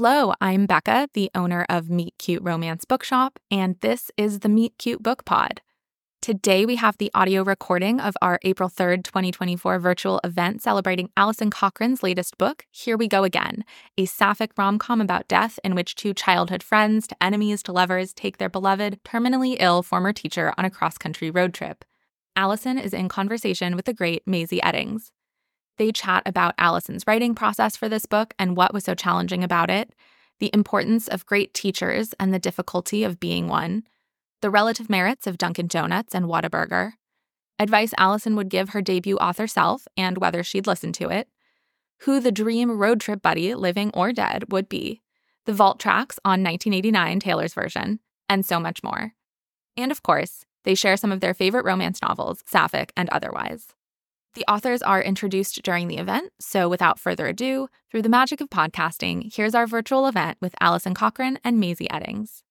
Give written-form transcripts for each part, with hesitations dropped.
Hello, I'm Becca, the owner of Meet Cute Romance Bookshop, and this is the Meet Cute Book Pod. Today we have the audio recording of our April 3rd, 2024 virtual event celebrating Alison Cochran's latest book, Here We Go Again, a sapphic rom-com about death in which two childhood friends to enemies to lovers take their beloved, terminally ill former teacher on a cross-country road trip. Alison is in conversation with the great Maisie Eddings. They chat about Alison's writing process for this book and what was so challenging about it, the importance of great teachers and the difficulty of being one, the relative merits of Dunkin' Donuts and Whataburger, advice Alison would give her debut author self and whether she'd listen to it, who the dream road trip buddy, living or dead, would be, the vault tracks on 1989 Taylor's version, and so much more. And of course, they share some of their favorite romance novels, sapphic and otherwise. The authors are introduced during the event, so without further ado, through the magic of podcasting, here's our virtual event with Alison Cochran and Maisie Eddings.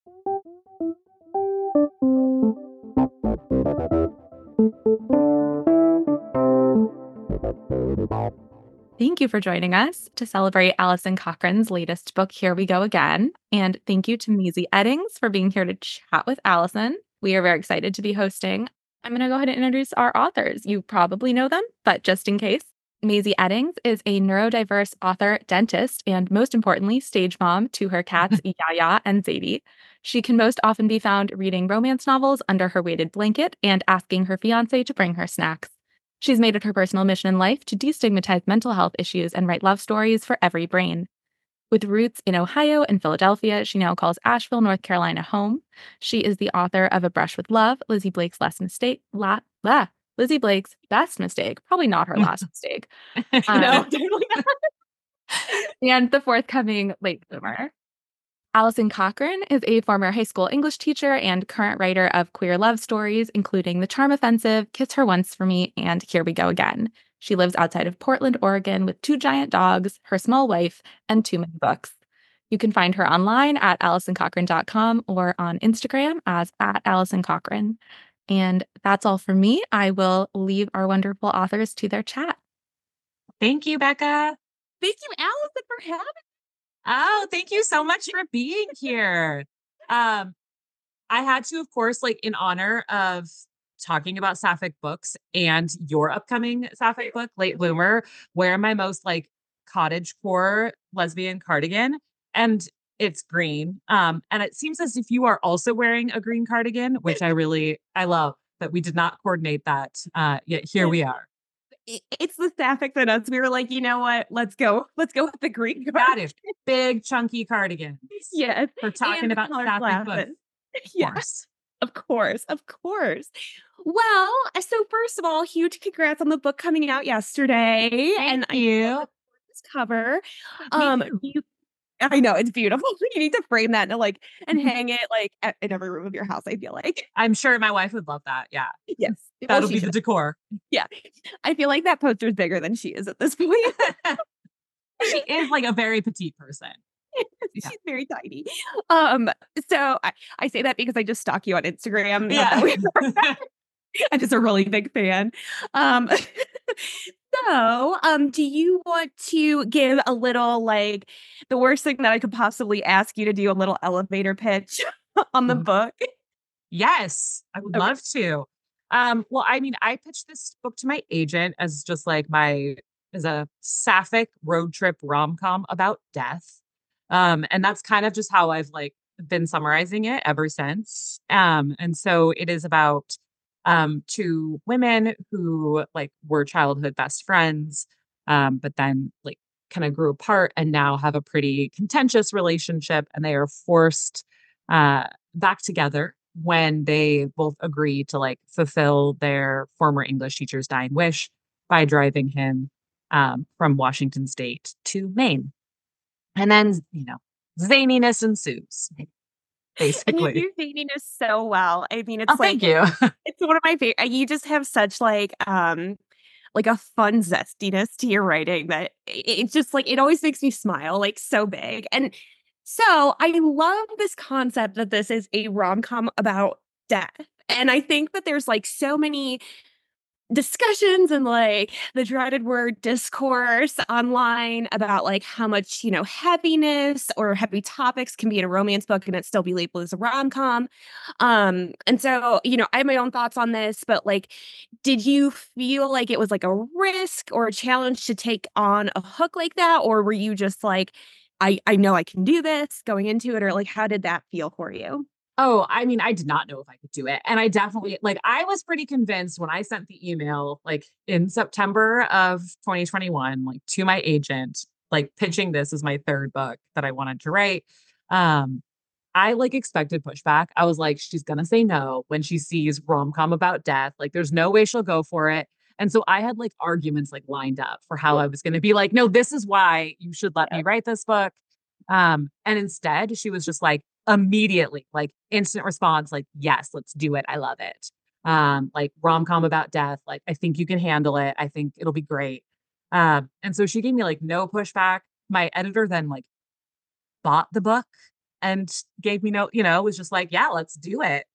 Thank you for joining us to celebrate Alison Cochran's latest book, Here We Go Again. And thank you to Maisie Eddings for being here to chat with Alison. We are very excited to be hosting. I'm going to go ahead and introduce our authors. You probably know them, but just in case, Maisie Eddings is a neurodiverse author, dentist, and most importantly, stage mom to her cats, Yaya and Zadie. She can most often be found reading romance novels under her weighted blanket and asking her fiancé to bring her snacks. She's made it her personal mission in life to destigmatize mental health issues and write love stories for every brain. With roots in Ohio and Philadelphia, she now calls Asheville, North Carolina home. She is the author of A Brush with Love, Lizzie Blake's Lizzie Blake's Best Mistake. Probably not her last mistake. No, totally not. And the forthcoming Late Bloomer. Alison Cochran is a former high school English teacher and current writer of queer love stories, including The Charm Offensive, Kiss Her Once for Me, and Here We Go Again. She lives outside of Portland, Oregon, with 2 giant dogs, her small wife, and 2 many books. You can find her online at AlisonCochran.com or on Instagram as @AlisonCochran. And that's all for me. I will leave our wonderful authors to their chat. Thank you, Becca. Thank you, Alison, for having me. Oh, thank you so much for being here. I had to, of course, in honor of talking about sapphic books and your upcoming sapphic book, Late Bloomer, wear my most cottagecore lesbian cardigan, and it's green. And it seems as if you are also wearing a green cardigan, which I love that we did not coordinate that. Yet here we are. It's the sapphic in us. We were like, you know what? Let's go with the green. That is big, chunky cardigans. Yes. For talking about sapphic books. Yes. Of course. Well, so first of all, huge congrats on the book coming out yesterday. Thank you. I love this cover. I know it's beautiful. You need to frame that and hang it in every room of your house, I feel like. I'm sure my wife would love that. Yeah. Yes. That'll be the decor. Yeah. I feel like that poster is bigger than she is at this point. She is a very petite person. She's very tiny. So I say that because I just stalk you on Instagram. Yeah. I'm just a really big fan. So, do you want to give a little, the worst thing that I could possibly ask you to do, a little elevator pitch on the book? Yes, I would love to. Well, I pitched this book to my agent as just as a sapphic road trip rom-com about death. And that's kind of just how I've been summarizing it ever since. And so it is about 2 women who were childhood best friends, but then kind of grew apart and now have a pretty contentious relationship, and they are forced back together when they both agree to fulfill their former English teacher's dying wish by driving him from Washington State to Maine. And then, zaniness ensues. Basically. And you do zaniness so well. I mean, it's thank you. It's one of my favorite. You just have such a fun zestiness to your writing that it's just it always makes me smile so big. And so I love this concept that this is a rom-com about death. And I think that there's so many discussions and like the dreaded word discourse online about like how much, heaviness or heavy topics can be in a romance book and it still be labeled as a rom-com. And so, I have my own thoughts on this, but like, did you feel like it was like a risk or a challenge to take on a hook like that? Or were you just like, I know I can do this going into it, or like, how did that feel for you? Oh, I mean, I did not know if I could do it. And I definitely, like, I was pretty convinced when I sent the email, like in September of 2021, like to my agent, like pitching this as my third book that I wanted to write. Um, I like expected pushback. I was like, she's gonna say no when she sees rom-com about death. Like, there's no way she'll go for it. And so I had like arguments like lined up for how I was gonna be like, no, this is why you should let me write this book. And instead she was just like immediately, like instant response, like, yes, let's do it. I love it. Like rom-com about death. Like, I think you can handle it. I think it'll be great. And so she gave me like no pushback. My editor then like bought the book and gave me no, was just like, yeah, let's do it.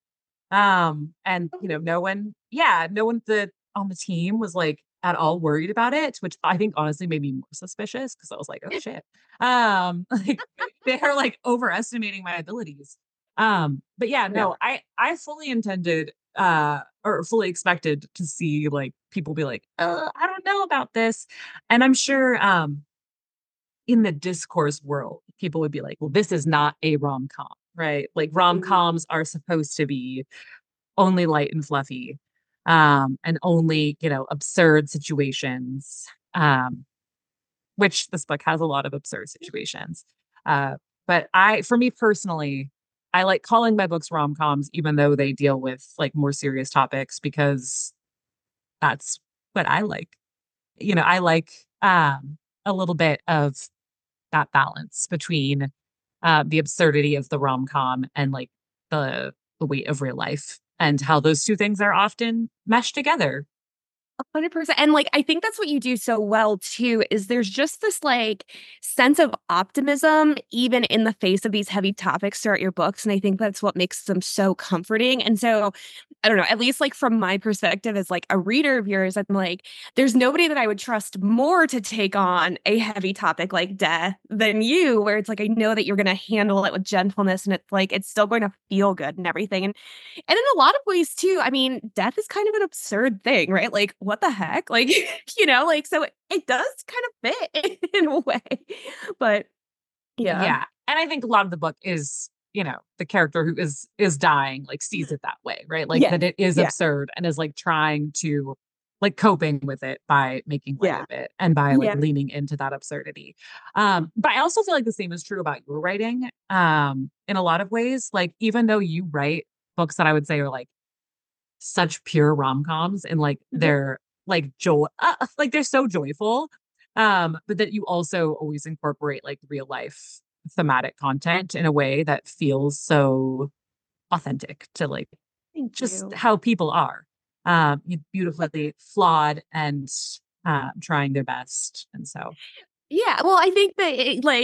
And no one on the team was like at all worried about it, which I think honestly made me more suspicious because I was like, oh shit. Like they're like overestimating my abilities. But yeah, no, I fully intended or fully expected to see like people be like, I don't know about this. And I'm sure in the discourse world, people would be like, well, this is not a rom-com, right? Like rom-coms are supposed to be only light and fluffy, and only, absurd situations, which this book has a lot of absurd situations. But for me personally, I like calling my books rom-coms, even though they deal with like more serious topics, because that's what I like. I like a little bit of that balance between the absurdity of the rom-com and like the weight of real life and how those two things are often meshed together. 100%. And like, I think that's what you do so well too, is there's just this like sense of optimism, even in the face of these heavy topics throughout your books. And I think that's what makes them so comforting. And so, I don't know, at least like from my perspective as like a reader of yours, I'm like, there's nobody that I would trust more to take on a heavy topic like death than you, where it's like, I know that you're going to handle it with gentleness and it's like, it's still going to feel good and everything. And in a lot of ways too, I mean, death is kind of an absurd thing, right? Like, what the heck? Like, like, so it does kind of fit in a way. But yeah. Yeah. And I think a lot of the book is, the character who is dying, like sees it that way, right? Like that it is absurd and is like trying to like coping with it by making light of it and by like leaning into that absurdity. But I also feel like the same is true about your writing. In a lot of ways, like even though you write books that I would say are like such pure rom-coms and like they're like joy, like they're so joyful. But that you also always incorporate like real life thematic content in a way that feels so authentic to like Thank just you. how people are. Beautifully flawed and trying their best. And so Yeah, well, I think that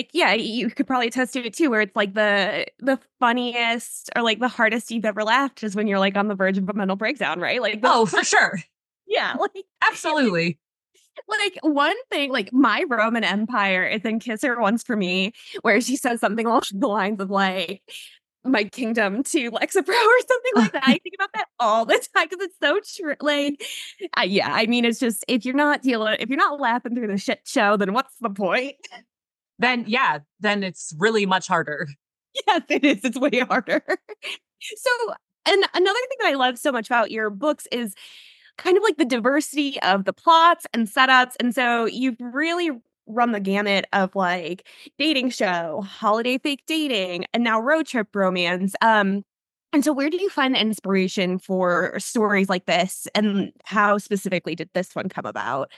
you could probably attest to it too, where it's like the funniest or like the hardest you've ever laughed is when you're like on the verge of a mental breakdown, right? Like, oh, for sure. yeah, like Absolutely. like one thing, like my Roman Empire is in Kiss Her Once for Me, where she says something along the lines of like my kingdom to Lexapro or something like that. I think about that all the time because it's so true. Like, yeah, I mean, it's just if you're not laughing through the shit show, then what's the point? Then it's really much harder. Yes, it is. It's way harder. So, and another thing that I love so much about your books is kind of like the diversity of the plots and setups. And so you've really run the gamut of like dating show, holiday fake dating, and now road trip romance. And so where do you find the inspiration for stories like this? And how specifically did this one come about?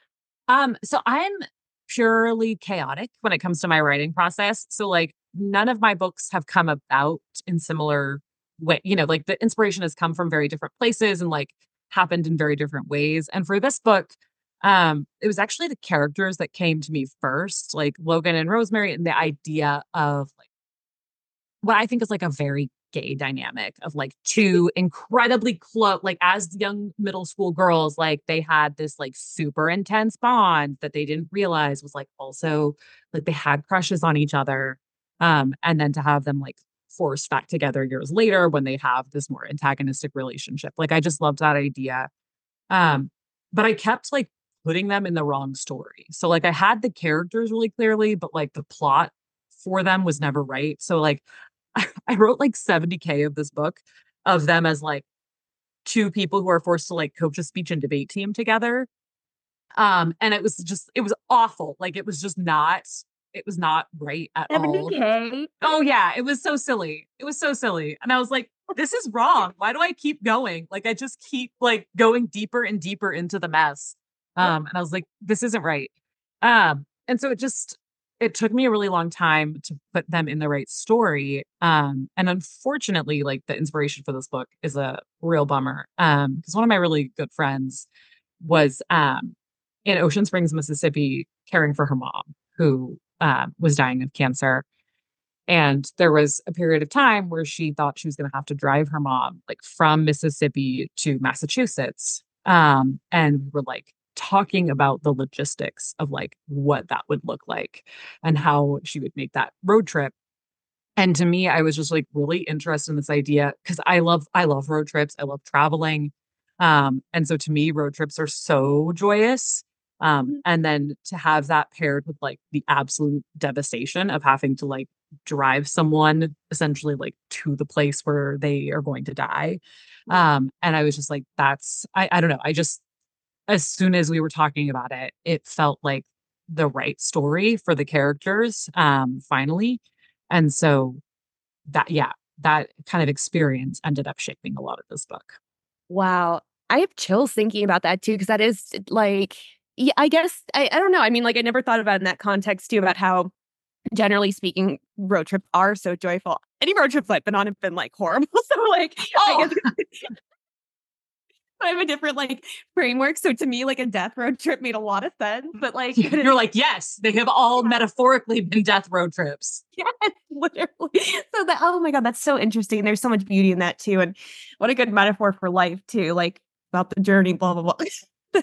So I'm purely chaotic when it comes to my writing process. So like none of my books have come about in similar way, like the inspiration has come from very different places and like happened in very different ways. And for this book, it was actually the characters that came to me first, like Logan and Rosemary, and the idea of like what I think is like a very gay dynamic of like two incredibly close, like as young middle school girls, like they had this like super intense bond that they didn't realize was like also like they had crushes on each other. And then to have them like forced back together years later when they have this more antagonistic relationship. Like I just loved that idea. But I kept like putting them in the wrong story. So like I had the characters really clearly, but like the plot for them was never right. So like I wrote like 70K of this book of them as like two people who are forced to like coach a speech and debate team together. And it was just, it was awful. Like it was not right at all. 70K. Oh yeah, it was so silly. It was so silly. And I was like, this is wrong. Why do I keep going? Like I just keep like going deeper and deeper into the mess. And I was like, this isn't right. And so it took me a really long time to put them in the right story. And unfortunately, like the inspiration for this book is a real bummer. Because one of my really good friends was in Ocean Springs, Mississippi, caring for her mom, who was dying of cancer. And there was a period of time where she thought she was going to have to drive her mom like from Mississippi to Massachusetts. And we were like talking about the logistics of like what that would look like and how she would make that road trip. And to me, I was just like really interested in this idea because I love road trips. I love traveling. And so to me, road trips are so joyous. And then to have that paired with like the absolute devastation of having to like drive someone essentially like to the place where they are going to die. And I was just like, I don't know. I just, as soon as we were talking about it, it felt like the right story for the characters, finally. And so that kind of experience ended up shaping a lot of this book. Wow. I have chills thinking about that too, because that is like, yeah, I guess, I don't know. I mean, like, I never thought about it in that context too, about how, generally speaking, road trips are so joyful. Any road trips I've been on have been like horrible. So, like, I guess I have a different like framework. So to me, like a death road trip made a lot of sense. But like, you're like, yes, they have all metaphorically been death road trips. Yes, literally. So that, oh my God, that's so interesting. There's so much beauty in that too. And what a good metaphor for life too, like about the journey, blah, blah, blah.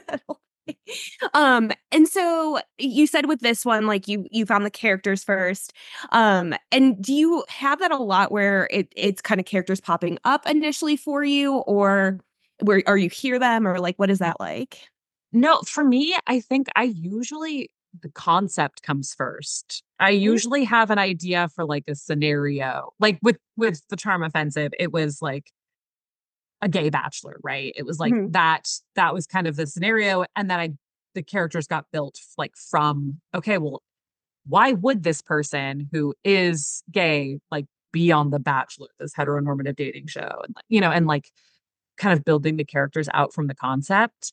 And so you said with this one, like you found the characters first. And do you have that a lot where it's kind of characters popping up initially for you, or where are you hear them, or like what is that like? No, for me, I think the concept comes first. I usually have an idea for like a scenario. Like with the Charm Offensive, it was like a gay bachelor, right? It was like that was kind of the scenario. And then the characters got built like from, okay, well, why would this person who is gay like be on The Bachelor, this heteronormative dating show? And and like kind of building the characters out from the concept.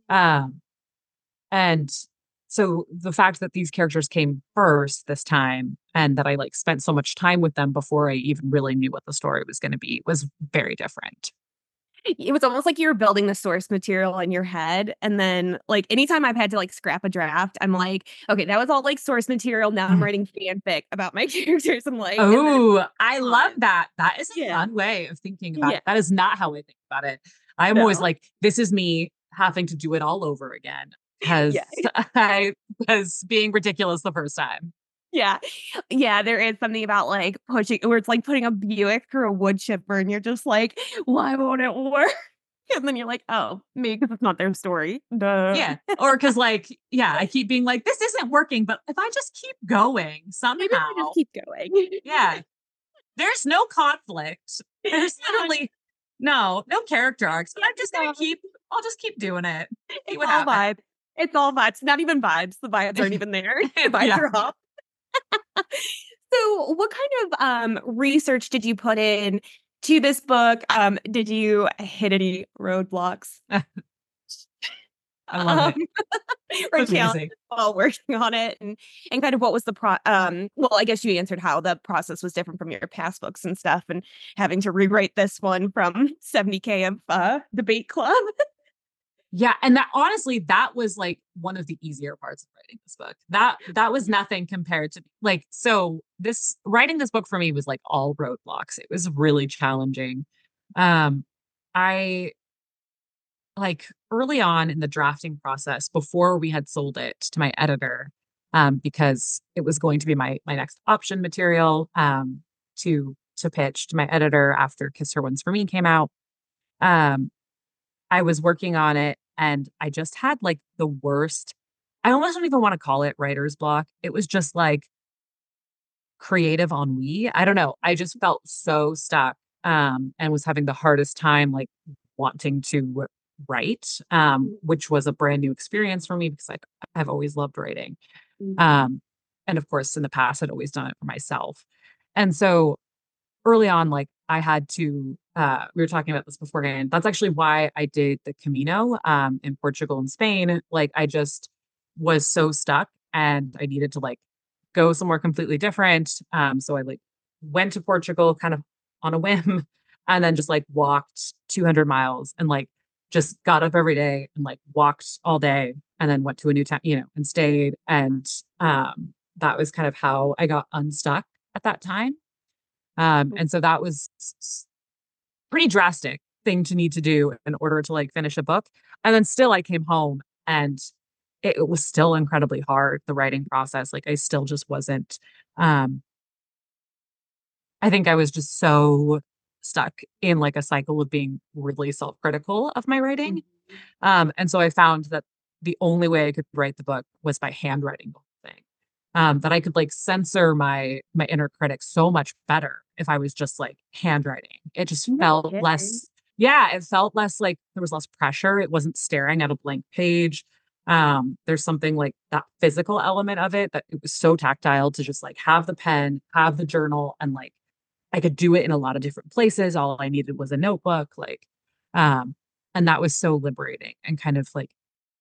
And so the fact that these characters came first this time and that I like spent so much time with them before I even really knew what the story was going to be was very different. It was almost like you were building the source material in your head. And then like anytime I've had to like scrap a draft, I'm like, okay, that was all like source material. Now I'm writing fanfic about my characters. I'm like, oh, I love that. That is a fun way of thinking about it. That is not how I think about it. I'm always like, this is me having to do it all over again because I was being ridiculous the first time. Yeah. Yeah. There is something about like pushing where it's like putting a Buick through a wood chipper and you're just like, why won't it work? And then you're like, oh, maybe because it's not their story. Duh. Yeah. Or because like, I keep being like, this isn't working, but if I just keep going somehow. Maybe I just keep going. Yeah. There's no conflict. There's literally no character arcs, but I'm just going to I'll just keep doing it. See what happens. Vibe. It's all vibes. Not even vibes. The vibes aren't even there. The vibes are off. So what kind of research did you put in to this book? Did you hit any roadblocks? I love it. Or challenges while working on it, and kind of what was the well, I guess you answered how the process was different from your past books and stuff, and having to rewrite this one from 70K of debate club. Yeah, and that honestly, that was like one of the easier parts of writing this book. That was nothing compared to like so this writing this book for me was like all roadblocks. It was really challenging. Um I like early on in the drafting process before we had sold it to my editor, because it was going to be my next option material to pitch to my editor after Kiss Her Once for Me came out. Um I was working on it and I just had like the worst. I almost don't even want to call it writer's block. It was just like creative ennui. I don't know. I just felt so stuck, and was having the hardest time like wanting to write, which was a brand new experience for me because I've always loved writing. Mhm. Um, and of course, in the past, I'd always done it for myself. And so early on, like I had to, we were talking about this beforehand. That's actually why I did the Camino, in Portugal and Spain. Like I just was so stuck and I needed to like go somewhere completely different. So I like went to Portugal kind of on a whim and then just like walked 200 miles and like just got up every day and like walked all day and then went to a new town, and stayed. And that was kind of how I got unstuck at that time. And so that was pretty drastic thing to need to do in order to like finish a book. And then still I came home and it was still incredibly hard, the writing process. Like I still just wasn't, um, I think I was just so stuck in like a cycle of being really self-critical of my writing. Mhm. And so I found that the only way I could write the book was by handwriting the whole thing. That I could like censor my inner critic so much better if I was just like handwriting. It just No felt kidding. less, yeah, it felt less like there was less pressure. It wasn't staring at a blank page. There's something like that physical element of it that it was so tactile to just like have the pen, have the journal, and like I could do it in a lot of different places. All I needed was a notebook, like, um, and that was so liberating and kind of like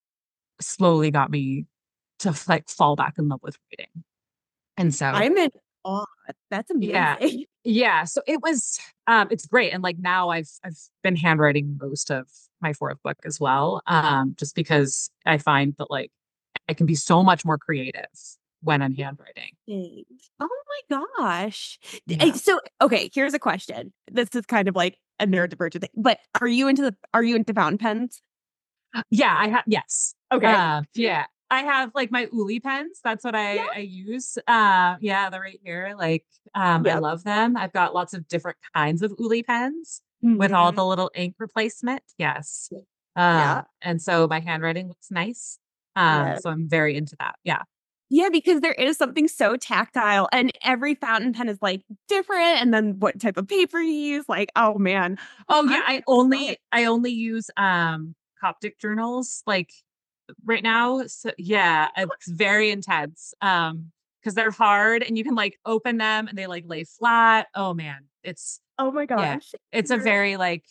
slowly got me to like fall back in love with reading. And so, I'm in awe. That's yeah, amazing. yeah. So it was, it's great. And like now I've been handwriting most of my fourth book as well, just because I find that like I can be so much more creative when I'm handwriting. Dang. Oh my gosh. Yeah. So, okay, here's a question. This is kind of like a neurodivergent thing, but are you into fountain pens? Yeah, I have yes. Okay. Yeah. I have like my Uli pens. That's what Yeah. I use. Yeah, they're right here. Like, I Yep. love them. I've got lots of different kinds of Uli pens with all Mhm. the little ink replacement. Yes. Yeah. And so my handwriting looks nice. Yeah. So I'm very into that. Yeah. Yeah, because there is something so tactile and every fountain pen is like different. And then what type of paper you use, like, oh man. Oh yeah, I'm I only use Coptic journals like right now. So yeah, it's very intense. Because they're hard and you can like open them and they like lay flat. Oh man, it's oh my yeah, gosh. it's a You're very like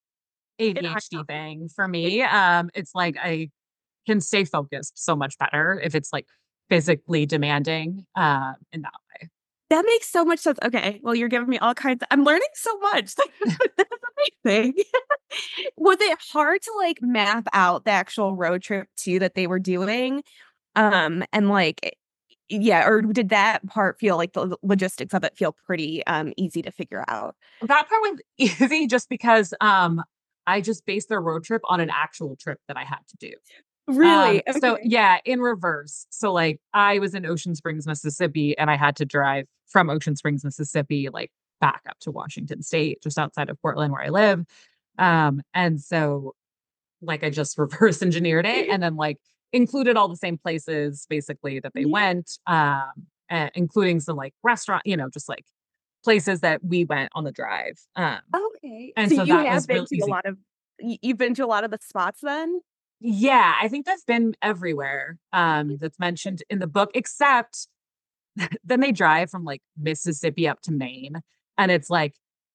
an ADHD icon. thing for me. It's like I can stay focused so much better if it's like physically demanding in that way. That makes so much sense. Okay. Well, you're giving me all kinds I'm learning so much. That's amazing. Was it hard to like map out the actual road trip too that they were doing? And like yeah, or did that part feel like the logistics of it feel pretty easy to figure out? That part was easy just because I just based their road trip on an actual trip that I had to do. Really? So Okay. yeah, in reverse. So like I was in Ocean Springs, Mississippi, and I had to drive from Ocean Springs, Mississippi, like back up to Washington State, just outside of Portland where I live. And so like I just reverse engineered it and then like included all the same places basically that they Yeah. went, including some like restaurant, just like places that we went on the drive. Okay. And So so you that have was been real to a easy. lot of you've been to a lot of the spots then? Yeah, I think that's been everywhere, that's mentioned in the book, except then they drive from, like, Mississippi up to Maine, and it's, like,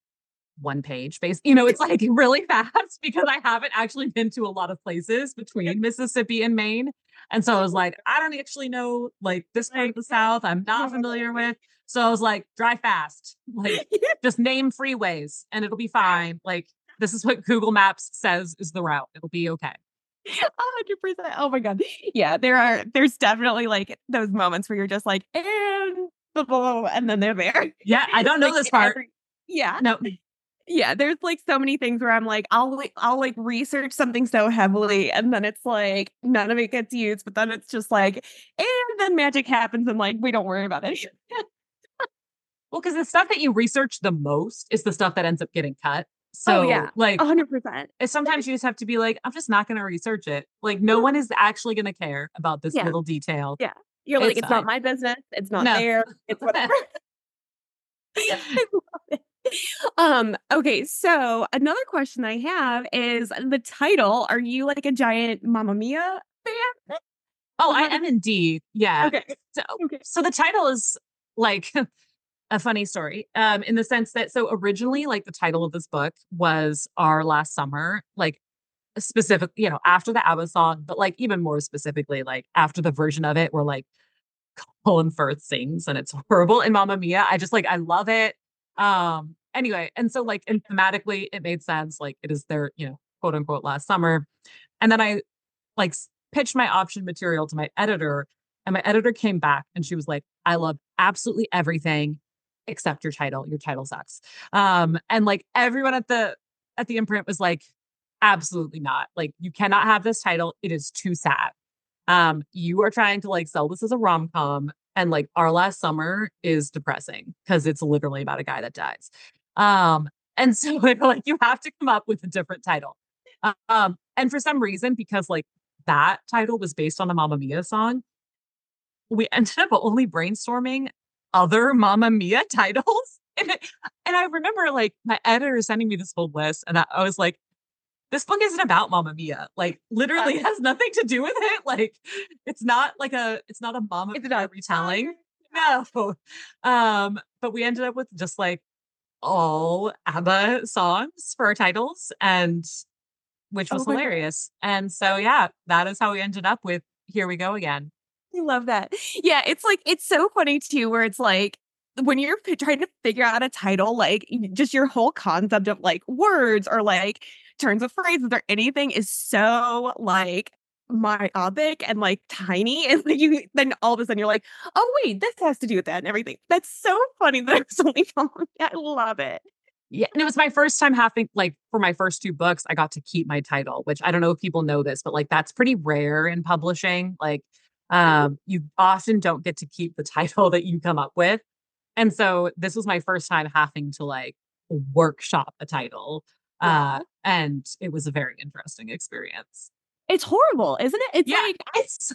1 page it's, like, really fast because I haven't actually been to a lot of places between Mississippi and Maine, and so I was like, "I don't actually know, like, this part of Like, the South I'm not no. familiar with," so I was like, "Drive fast, like, just name freeways, and it'll be fine, like, this is what Google Maps says is the route, it'll be okay." 100%. Oh my God. Yeah, there's definitely like those moments where you're just like, and blah, blah, blah, blah," and then they're there. Yeah, I don't know Like this in part. yeah. No. Yeah, there's like so many things where I'm like, I'll like research something so heavily, and then it's like none of it gets used, but then it's just like, and then magic happens, and like we don't worry about it. Well, because the stuff that you research the most is the stuff that ends up getting cut. Oh So, yeah, like, 100%. sometimes you just have to be like, I'm just not going to research it. Like, no one is actually going to care about this Yeah, little detail. yeah. You're like, It's it's not fine. my business. It's not No. there. It's whatever. I love it. Okay, so another question I have is the title. Are you like a giant Mamma Mia fan? Oh, I am indeed. Yeah. Okay. So, Okay. so the title is like a funny story, in the sense that so originally, like the title of this book was Our Last Summer, like specific, after the ABBA song, but like even more specifically, like after the version of it where like Colin Firth sings and it's horrible in Mamma Mia. I love it. Anyway, and so like and thematically it made sense. Like it is their, quote unquote last summer. And then I like pitched my option material to my editor, and my editor came back and she was like, I love absolutely everything except your title. Your title sucks. And like everyone at the imprint was like, absolutely not. Like you cannot have this title. It is too sad. You are trying to like sell this as a rom-com, and like Our Last Summer is depressing because it's literally about a guy that dies. And so like you have to come up with a different title. And for some reason, because like that title was based on a Mamma Mia song, we ended up only brainstorming other Mamma Mia titles. And I remember like my editor sending me this whole list, and I was like, this book isn't about Mamma Mia. Like, literally has nothing to do with it. Like, it's not a Mamma It's Mia not retelling. No. But we ended up with just like all ABBA songs for our titles, and which Oh was my God. hilarious. And so, yeah, that is how we ended up with Here We Go Again. I love that. Yeah, it's like it's so funny too, where it's like when you're trying to figure out a title, like just your whole concept of like words or like turns of phrases or anything is so like myopic and like tiny. And like you then all of a sudden you're like, oh wait, this has to do with that and everything. That's so funny that it was only I love it. Yeah, and it was my first time having like for my first two books, I got to keep my title, which I don't know if people know this, but like that's pretty rare in publishing. Like you often don't get to keep the title that you come up with. And so this was my first time having to like workshop a title. Wow. And it was a very interesting experience. It's horrible, isn't it? It's Yeah, like it's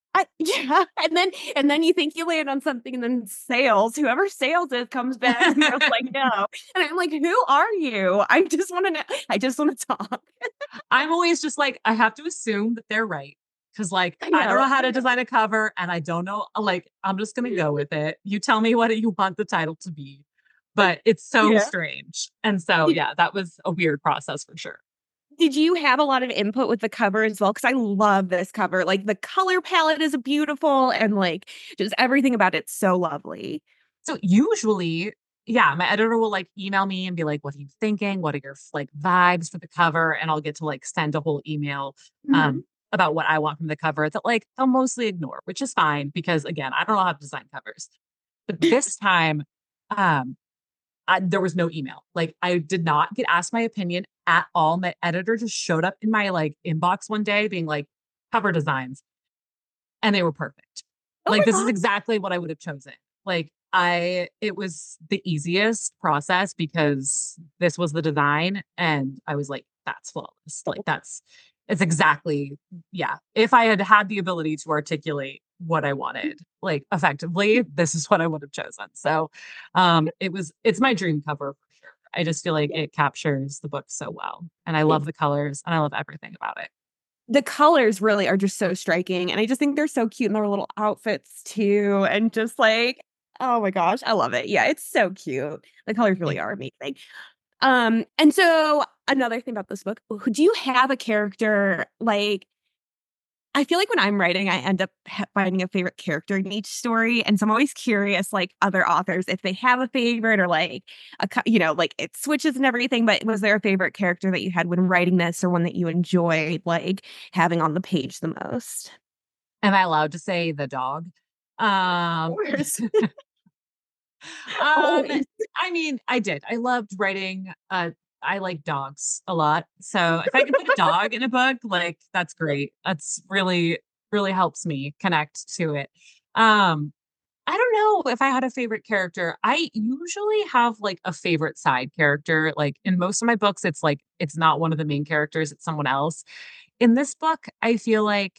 yeah, and then you think you land on something, and then sales, whoever sales is comes back, and they're like, "No," and I'm like, "Who are you? I just want to know. I just want to talk." I'm always just like, I have to assume that they're right. Cause like I I don't know. know how to design a cover and I don't know, like, I'm just gonna go with it. You tell me what you want the title to be. But it's so Yeah. strange. And so Did yeah, that was a weird process for sure. did you have a lot of input with the cover as well? Because I love this cover. Like the color palette is beautiful, and like just everything about it's so lovely. So usually, yeah, my editor will like email me and be like, what are you thinking? What are your like vibes for the cover? And I'll get to like send a whole email Mhm. about what I want from the cover that like they'll mostly ignore, which is fine because again, I don't know how to design covers. But this time, um, there was no email. Like I did not get asked my opinion at all. My editor just showed up in my like inbox one day being like, cover designs, and they were perfect. Oh Like my this is god. exactly what I would have chosen. Like it was the easiest process because this was the design, and I was like, that's flawless. Like it's exactly, yeah. If I had had the ability to articulate what I wanted, like effectively, this is what I would have chosen. So, it's my dream cover for sure. I just feel like it captures the book so well, and I love It's the colors and I love everything about it. the colors really are just so striking, and I just think they're so cute in their little outfits too, and just like, oh my gosh, I love it. Yeah, it's so cute. The colors really are amazing. And so another thing about this book, do you have a character like I feel like when I'm writing, I end up finding a favorite character in each story. And so I'm always curious, like other authors, if they have a favorite or like, like it switches and everything. But was there a favorite character that you had when writing this or one that you enjoyed like having on the page the most? Am I allowed to say the dog? Of Um, course. um, Always. I mean, I did. I loved writing. I like dogs a lot. So if I can put a dog in a book, like that's great. That's really, really helps me connect to it. Um, I don't know if I had a favorite character. I usually have like a favorite side character. Like in most of my books, it's like it's not one of the main characters, it's someone else. In this book, I feel like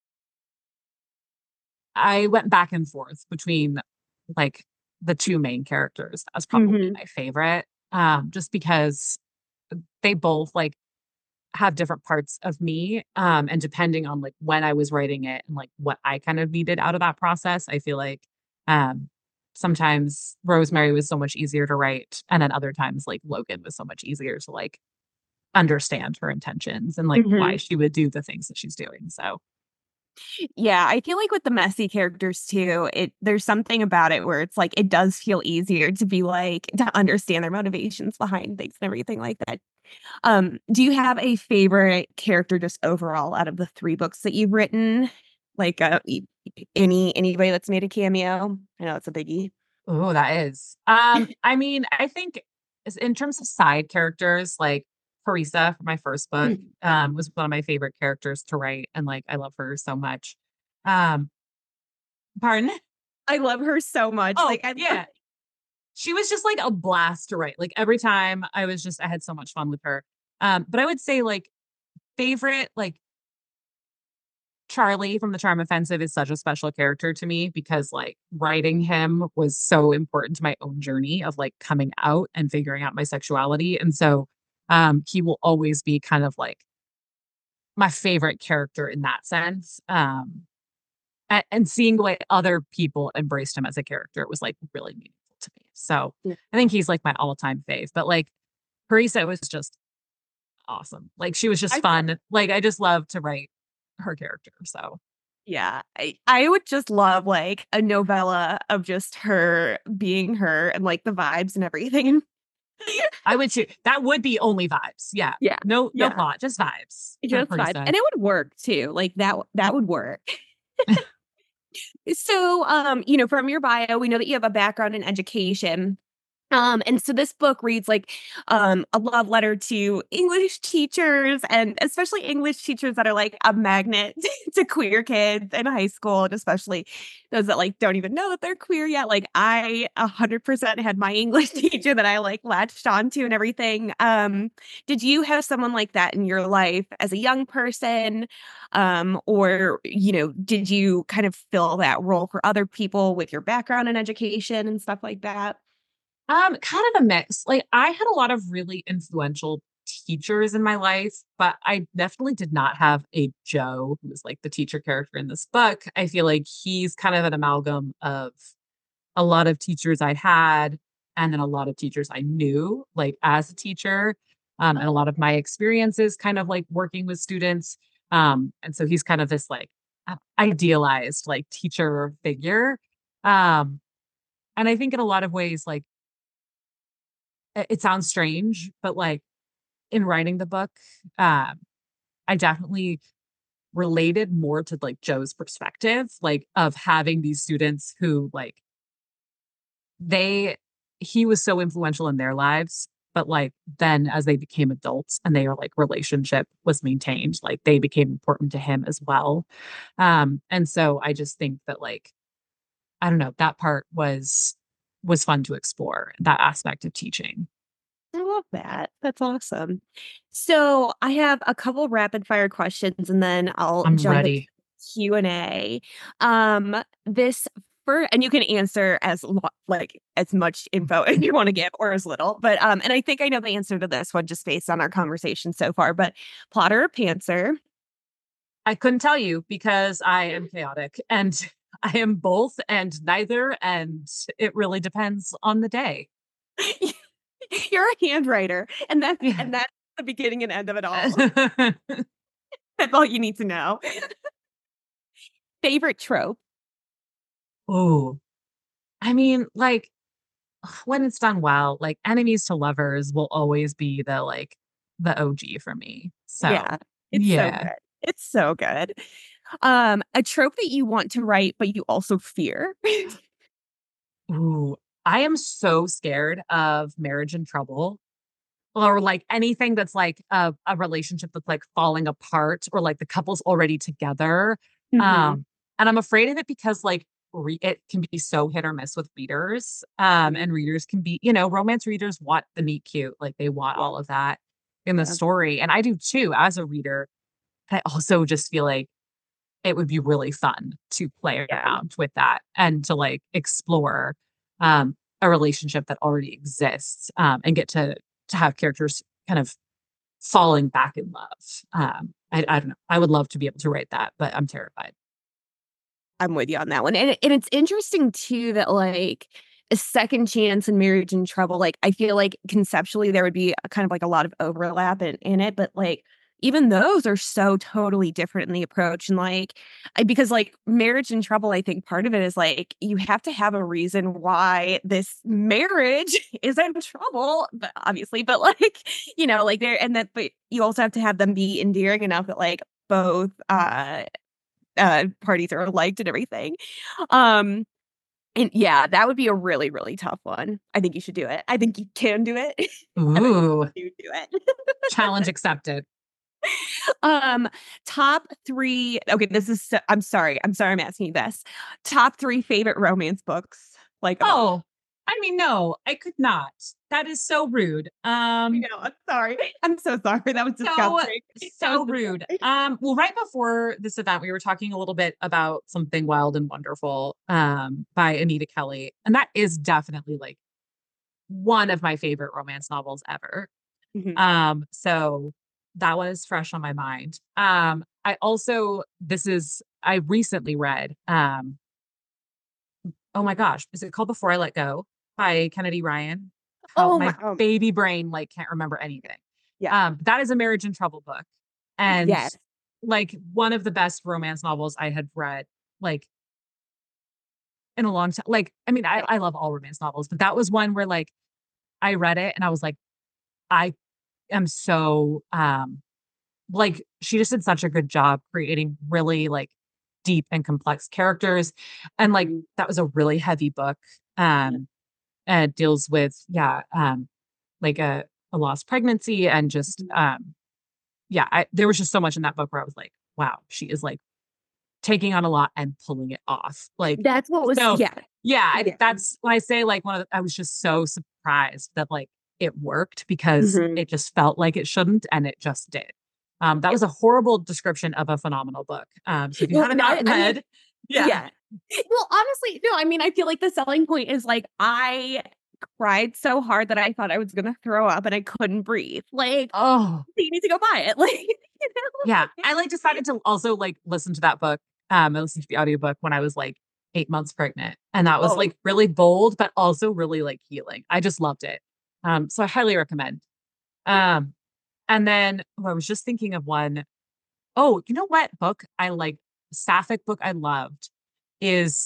I went back and forth between like the two main characters. That was probably Hmm. my favorite. Just because they both like have different parts of me. And depending on like when I was writing it and like what I kind of needed out of that process, I feel like um sometimes Rosemary was so much easier to write. And then other times like Logan was so much easier to like understand her intentions and like why Hmm. she would do the things that she's doing. So Yeah, I feel like with the messy characters too, there's something about it where it's like it does feel easier to be like to understand their motivations behind things and everything like that. Do you have a favorite character just overall out of the 3 books that you've written? Like, anybody that's made a cameo? I know it's a biggie. oh, that is. I mean, I think in terms of side characters, like Carissa from my first book, was one of my favorite characters to write, and like I love her so much. Um, pardon? I love her so much. Oh, Like, I love yeah. She was just like a blast to write. Like every time I had so much fun with her. But I would say like favorite, like Charlie from the Charm Offensive is such a special character to me because like writing him was so important to my own journey of like coming out and figuring out my sexuality. And so he will always be kind of like my favorite character in that sense. And seeing the way other people embraced him as a character was like really meaningful to me. So yeah. I think he's like my all-time fave. But like Carissa was just awesome. Like she was just I fun. Like I just love to write her character. So Yeah, I would just love, like, a novella of just her being her and, like, the vibes and everything. I would too. That would be only vibes. Yeah. Yeah, No yeah, plot, just vibes for just vibes, Carissa. and it would work too, like, that would work. So, from your bio, we know that you have a background in education. And so this book reads like a love letter to English teachers and especially English teachers that are like a magnet to queer kids in high school, and especially those that like don't even know that they're queer yet. Like I 100% had my English teacher that I like latched onto and everything. Did you have someone like that in your life as a young person? Or, did you kind of fill that role for other people with your background in education and stuff like that? Kind of a mix. Like I had a lot of really influential teachers in my life, but I definitely did not have a Joe who was like the teacher character in this book. I feel like he's kind of an amalgam of a lot of teachers I had and then a lot of teachers I knew like as a teacher. And a lot of my experiences kind of like working with students. And so he's kind of this like idealized like teacher figure. Um, and I think in a lot of ways, like it sounds strange, but like in writing the book, um, I definitely related more to like Joe's perspective, like of having these students who like they he was so influential in their lives, but like then as they became adults and their like relationship was maintained, like they became important to him as well. And so I just think that like I don't know, that part was fun to explore, that aspect of teaching. I love that. That's awesome. So I have a couple rapid fire questions and then I'll I'm jump into ready. Q&A. This and you can answer like as much info as you want to give or as little. But and I think I know the answer to this one just based on our conversation so far, but plotter or pantser? I couldn't tell you because I am chaotic and I am both and neither. And it really depends on the day. You're a handwriter and that's Yeah. and that's the beginning and end of it all. That's all you need to know. Favorite trope? Oh, I mean, like when it's done well, like enemies to lovers will always be the OG for me. So Yeah, it's so yeah. good. It's so good. A trope that you want to write, but you also fear. Ooh, I am so scared of marriage and trouble or like anything that's like a relationship that's like falling apart or like the couple's already together. Mhm. Um, and I'm afraid of it because like it can be so hit or miss with readers. And readers can be, romance readers want the meet cute, like they want Yeah, all of that in the yeah, story. And I do too as a reader. I also just feel like it would be really fun to play yeah. around with that and to like explore a relationship that already exists and get to have characters kind of falling back in love. I don't know. I would love to be able to write that, but I'm terrified. I'm with you on that one. And it's interesting too that like a second chance in marriage and trouble, like I feel like conceptually there would be a kind of like a lot of overlap in it, but like even those are so totally different in the approach. And like because like marriage and trouble, I think part of it is like you have to have a reason why this marriage is in trouble, but obviously, but like, like there and that but you also have to have them be endearing enough that like both parties are liked and everything. Um, and yeah, that would be a really, really tough one. I think you should do it. I think you can do it. I think Ooh, you do challenge accepted. it. Top 3 okay, this is I'm sorry. I'm sorry I'm asking you this. Top 3 favorite romance books, like, of all. Oh, I mean, no, I could not. That is so rude. I know, I'm sorry. I'm so sorry. That was So disgusting. That so was rude. disgusting. Well, right before this event, we were talking a little bit about Something Wild and Wonderful, by Anita Kelly, and that is definitely like one of my favorite romance novels ever. Mhm. So that was fresh on my mind. I recently read, oh my gosh, is it called Before I Let Go by Kennedy Ryan? How Oh my my baby brain like can't remember anything. yeah. That is a marriage and trouble book. And Yes. like one of the best romance novels I had read like in a long time. Like, I mean, I love all romance novels, but that was one where like I read it and I was like, I am so like she just did such a good job creating really like deep and complex characters. And like Mhm. that was a really heavy book. Yeah. And it deals with like a lost pregnancy and just Mhm. yeah, there was just so much in that book where I was like, wow, she is like taking on a lot and pulling it off. Like, That's what was so yeah. yeah, Yeah. that's when I say like I was just so surprised that like it worked because Mhm. it just felt like it shouldn't and it just did. That was a horrible description of a phenomenal book. So if you Well, haven't no, not I mean, read, yeah. yeah. Well, honestly, no, I mean, I feel like the selling point is like I cried so hard that I thought I was gonna throw up and I couldn't breathe. Like, Oh, you need to go buy it. Like, yeah. I like decided to also like listen to that book. I listened to the audiobook when I was like 8 months pregnant. And that was oh, like really bold, but also really like healing. I just loved it. So I highly recommend. Um, and then I was just thinking of one. Oh, you know what book I like, sapphic book I loved is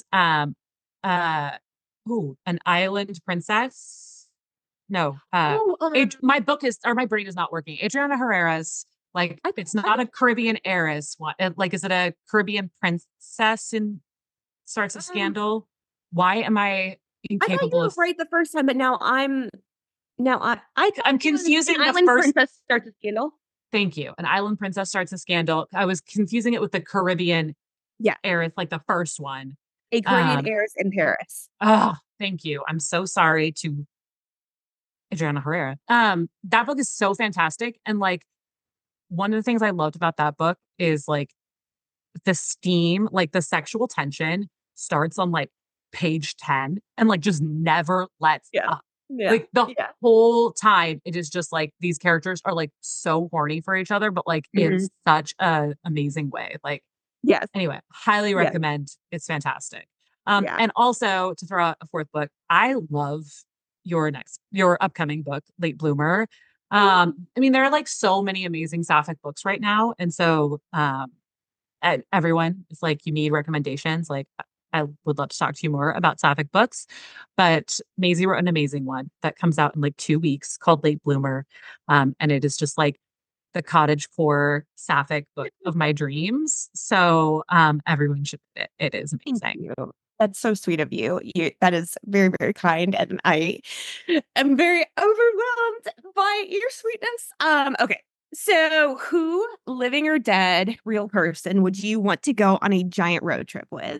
uh An Island Princess. No, oh, my book is or my brain is not working. Adriana Herrera's like it's I not a Caribbean heiress one. Like is it a Caribbean princess and starts a um, scandal? Why am I I thought incapable you of were right the first time, but now I thought I'm it was an confusing the island first princess starts a scandal. thank you. An Island Princess starts a scandal. I was confusing it with the Caribbean Yeah, heiress, like the first one. a Caribbean Um, heiress in Paris. oh, thank you. I'm so sorry to Adriana Herrera. That book is so fantastic. And like one of the things I loved about that book is like the steam, like the sexual tension starts on like page 10 and like just never lets Yeah. up. Yeah. Like the Yeah. whole time it is just like these characters are like so horny for each other, but like in Mhm. such a amazing way. Like Yes. anyway, highly Yeah. recommend. It's fantastic. Yeah. And also to throw out a fourth book, I love your upcoming book, Late Bloomer. I mean, there are like so many amazing sapphic books right now. And so everyone is like, you need recommendations. Like, I would love to talk to you more about Sapphic books, but Maisie wrote an amazing one that comes out in like 2 weeks called Late Bloomer. And it is just like the cottagecore Sapphic book of my dreams. So everyone should read it. It is Thank amazing. you. That's so sweet of you. That is very, very kind. And I am very overwhelmed by your sweetness. Okay. So who, living or dead, real person, would you want to go on a giant road trip with?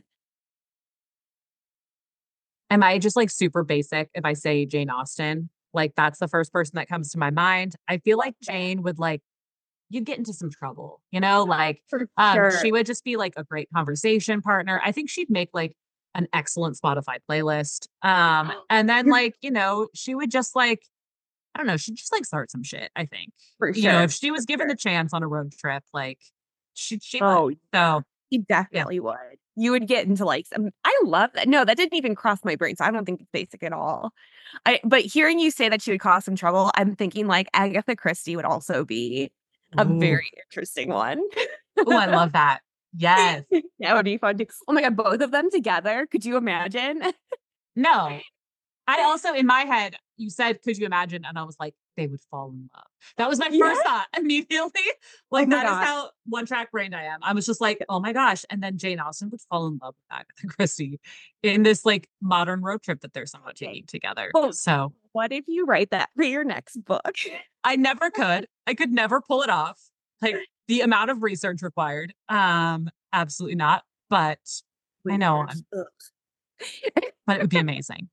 Am I just like super basic if I say Jane Austen? Like that's the first person that comes to my mind. I feel like Jane would like you'd get into some trouble, like For sure. she would just be like a great conversation partner. I think she'd make like an excellent Spotify playlist. And then like, she would just like, I don't know, she'd just like start some shit, I think. For sure. If she was given the chance on a road trip, like she Oh, would. So you definitely would. You would get into like some, I love that. No, that didn't even cross my brain. So I don't think it's basic at all. But hearing you say that she would cause some trouble, I'm thinking like Agatha Christie would also be a very interesting one. Oh, I love that. Yes. That would be fun too. Oh my God, both of them together. Could you imagine? No. I also, in my head, you said, could you imagine? And I was like, they would fall in love. That was my first thought immediately. Like, that is how one track brained I am. I was just like, oh my gosh. And then Jane Austen would fall in love with Agatha Christie in this like modern road trip that they're somewhat taking together. So, what if you write that for your next book? I never could. I could never pull it off. Like, the amount of research required. Absolutely not. But I know. But it would be amazing.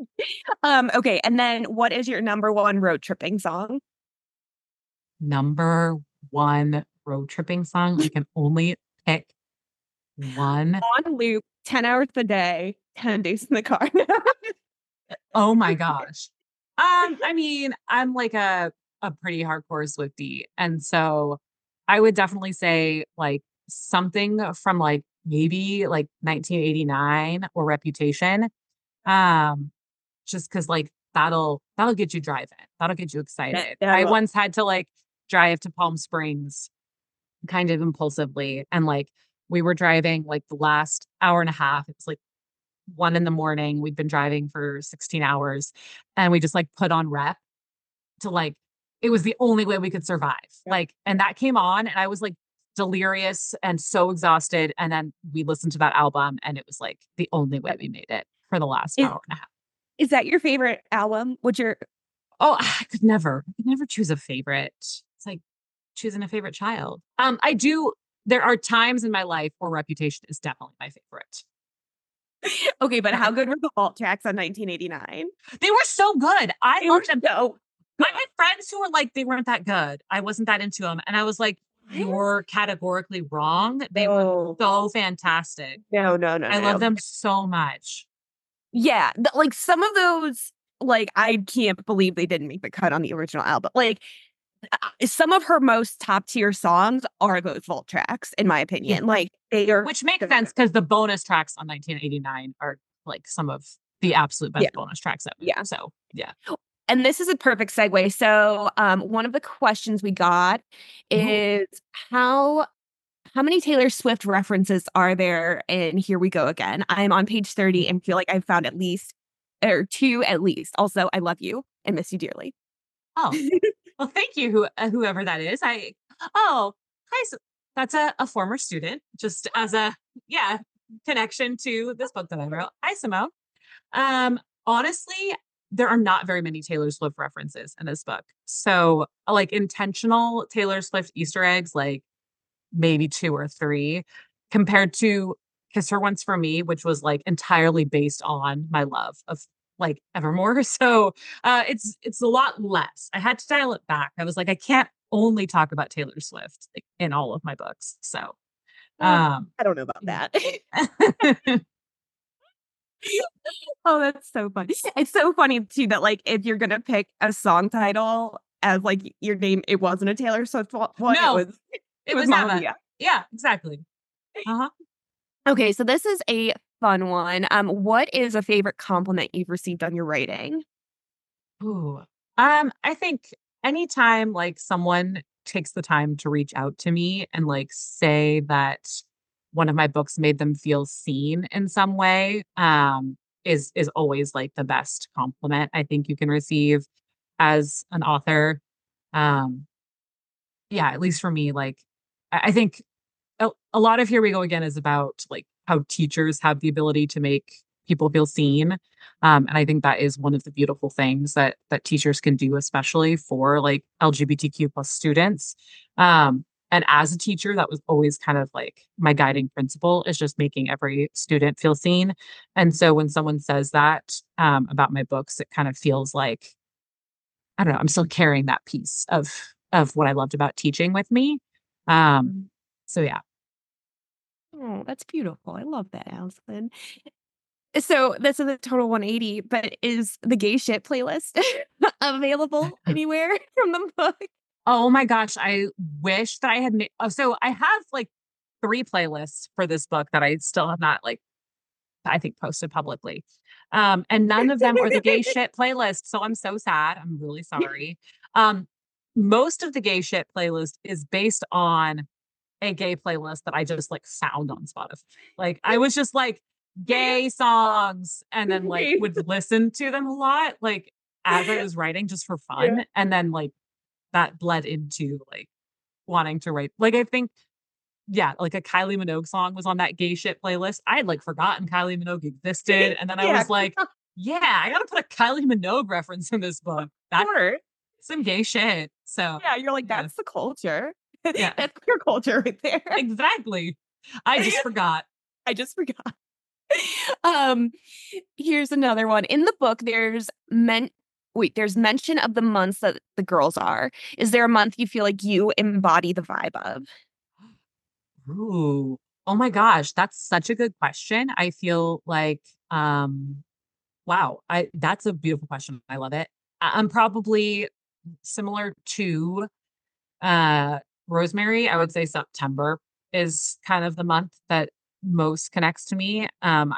Okay. And then what is your number one road tripping song? Number one road tripping song? I can only pick one. On loop, 10 hours a day, 10 days in the car. Oh my gosh. I mean, I'm like a pretty hardcore Swiftie. And so I would definitely say like something from like maybe like 1989 or Reputation. Just because like that'll get you driving. That'll get you excited. I once had to like drive to Palm Springs kind of impulsively. And like we were driving like the last hour and a half. It was like 1 a.m. We'd been driving for 16 hours and we just like put on Rep to like, it was the only way we could survive. Like, and that came on and I was like delirious and so exhausted. And then we listened to that album and it was like the only way we made it for the last hour and a half. Is that your favorite album? I could never choose a favorite. It's like choosing a favorite child. There are times in my life where Reputation is definitely my favorite. Okay, but how good were the vault tracks on 1989? They were so good. I loved them. I had friends who were like, they weren't that good. I wasn't that into them. And I was like, you're categorically wrong. They were so fantastic. No. I love them so much. Yeah. Like some of those, like, I can't believe they didn't make the cut on the original album. Like, some of her most top tier songs are those vault tracks, in my opinion. Like, they are. Which makes sense because the bonus tracks on 1989 are like some of the absolute best bonus tracks ever. Yeah. So, yeah. And this is a perfect segue. So, one of the questions we got is how many Taylor Swift references are there in Here We Go Again? I'm on page 30 and feel like I've found at least, or 2 at least. Also, I love you and miss you dearly. Oh, well, thank you, whoever that is. Hi, that's a former student, just as a, connection to this book that I wrote. Hi, Simone. Honestly, there are not very many Taylor Swift references in this book. So like intentional Taylor Swift Easter eggs, like maybe 2 or 3 compared to Kiss Her Once for Me, which was like entirely based on my love of like Evermore. So it's a lot less. I had to dial it back. I was like, I can't only talk about Taylor Swift like, in all of my books. So I don't know about that. Oh, that's so funny. It's so funny too that like if you're gonna pick a song title as like your name, it wasn't a Taylor Swift one. No, it was Maria. Yeah, exactly. Okay, so this is a fun one. What is a favorite compliment you've received on your writing? Ooh. I think anytime like someone takes the time to reach out to me and like say that one of my books made them feel seen in some way, is always like the best compliment I think you can receive as an author. Um, yeah, at least for me, like I think a lot of Here We Go Again is about like how teachers have the ability to make people feel seen. And I think that is one of the beautiful things that teachers can do, especially for like LGBTQ plus students. And as a teacher, that was always kind of like my guiding principle, is just making every student feel seen. And so when someone says that about my books, it kind of feels like, I don't know, I'm still carrying that piece of what I loved about teaching with me. So yeah. Oh, that's beautiful. I love that, Allison. So this is a total 180, but is the gay shit playlist available anywhere from the book? Oh my gosh, I wish that I had made. Oh, so I have like 3 playlists for this book that I still have not like, I think, posted publicly. And none of them are the gay shit playlist. So I'm so sad. I'm really sorry. Um, Most of the gay shit playlist is based on a gay playlist that I just like found on Spotify. Like I was just like gay songs and then like would listen to them a lot, like as I was writing just for fun. Yeah. And then like that bled into like wanting to write. Like I think, yeah, like a Kylie Minogue song was on that gay shit playlist. I had like forgotten Kylie Minogue existed. And then I Yeah. was like, yeah, I gotta put a Kylie Minogue reference in this book. That's Sure. some gay shit. So Yeah, you're like, yeah. that's the culture. Yeah. That's your culture right there. Exactly. I just forgot. I just forgot. Um, Here's another one. In the book, there's mention of the months that the girls are. Is there a month you feel like you embody the vibe of? Ooh. Oh my gosh, that's such a good question. I feel like, wow, I that's a beautiful question. I love it. I'm probably similar to uh Rosemary. I would say September is kind of the month that most connects to me.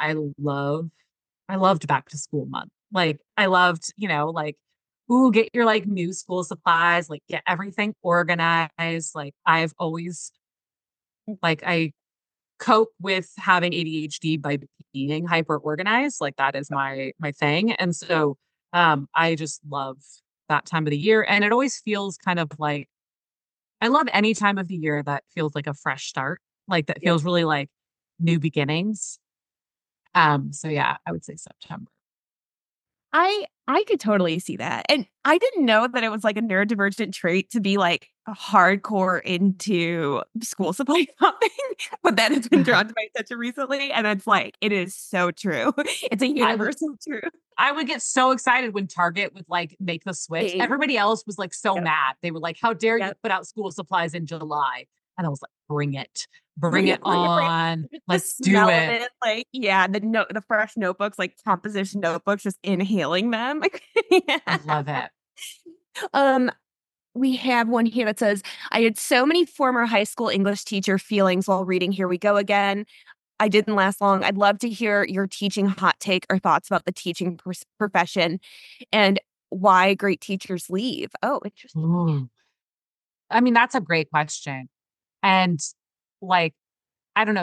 I loved back to school month. Like I loved, like, ooh, get your like new school supplies, like get everything organized. Like I've always like I cope with having ADHD by being hyper organized. Like that is my thing. And so I just love that time of the year. And it always feels kind of like I love any time of the year that feels like a fresh start, like that Yeah. feels really like new beginnings. So yeah, I would say September. I could totally see that. And I didn't know that it was like a neurodivergent trait to be like a hardcore into school supply shopping, but that has been drawn to my attention recently. And it's like, it is so true. It's a I would universal truth. I would get so excited when Target would like make the switch. Hey, Everybody else was like so yep, mad. They were like, "How dare you yep. put out school supplies in July?" And I was like, "Bring it. Bring Bring it it, bring it, bring it. on. Just the Let's do smell of it." it, like, yeah, the fresh notebooks, like composition notebooks, just inhaling them. Like, I yeah. love it. Um, we have one here that says, I had so many former high school English teacher feelings while reading Here We Go Again. I didn't last long. I'd love to hear your teaching hot take or thoughts about the teaching profession and why great teachers leave. Oh, interesting. Ooh. I mean, that's a great question. And like, I don't know,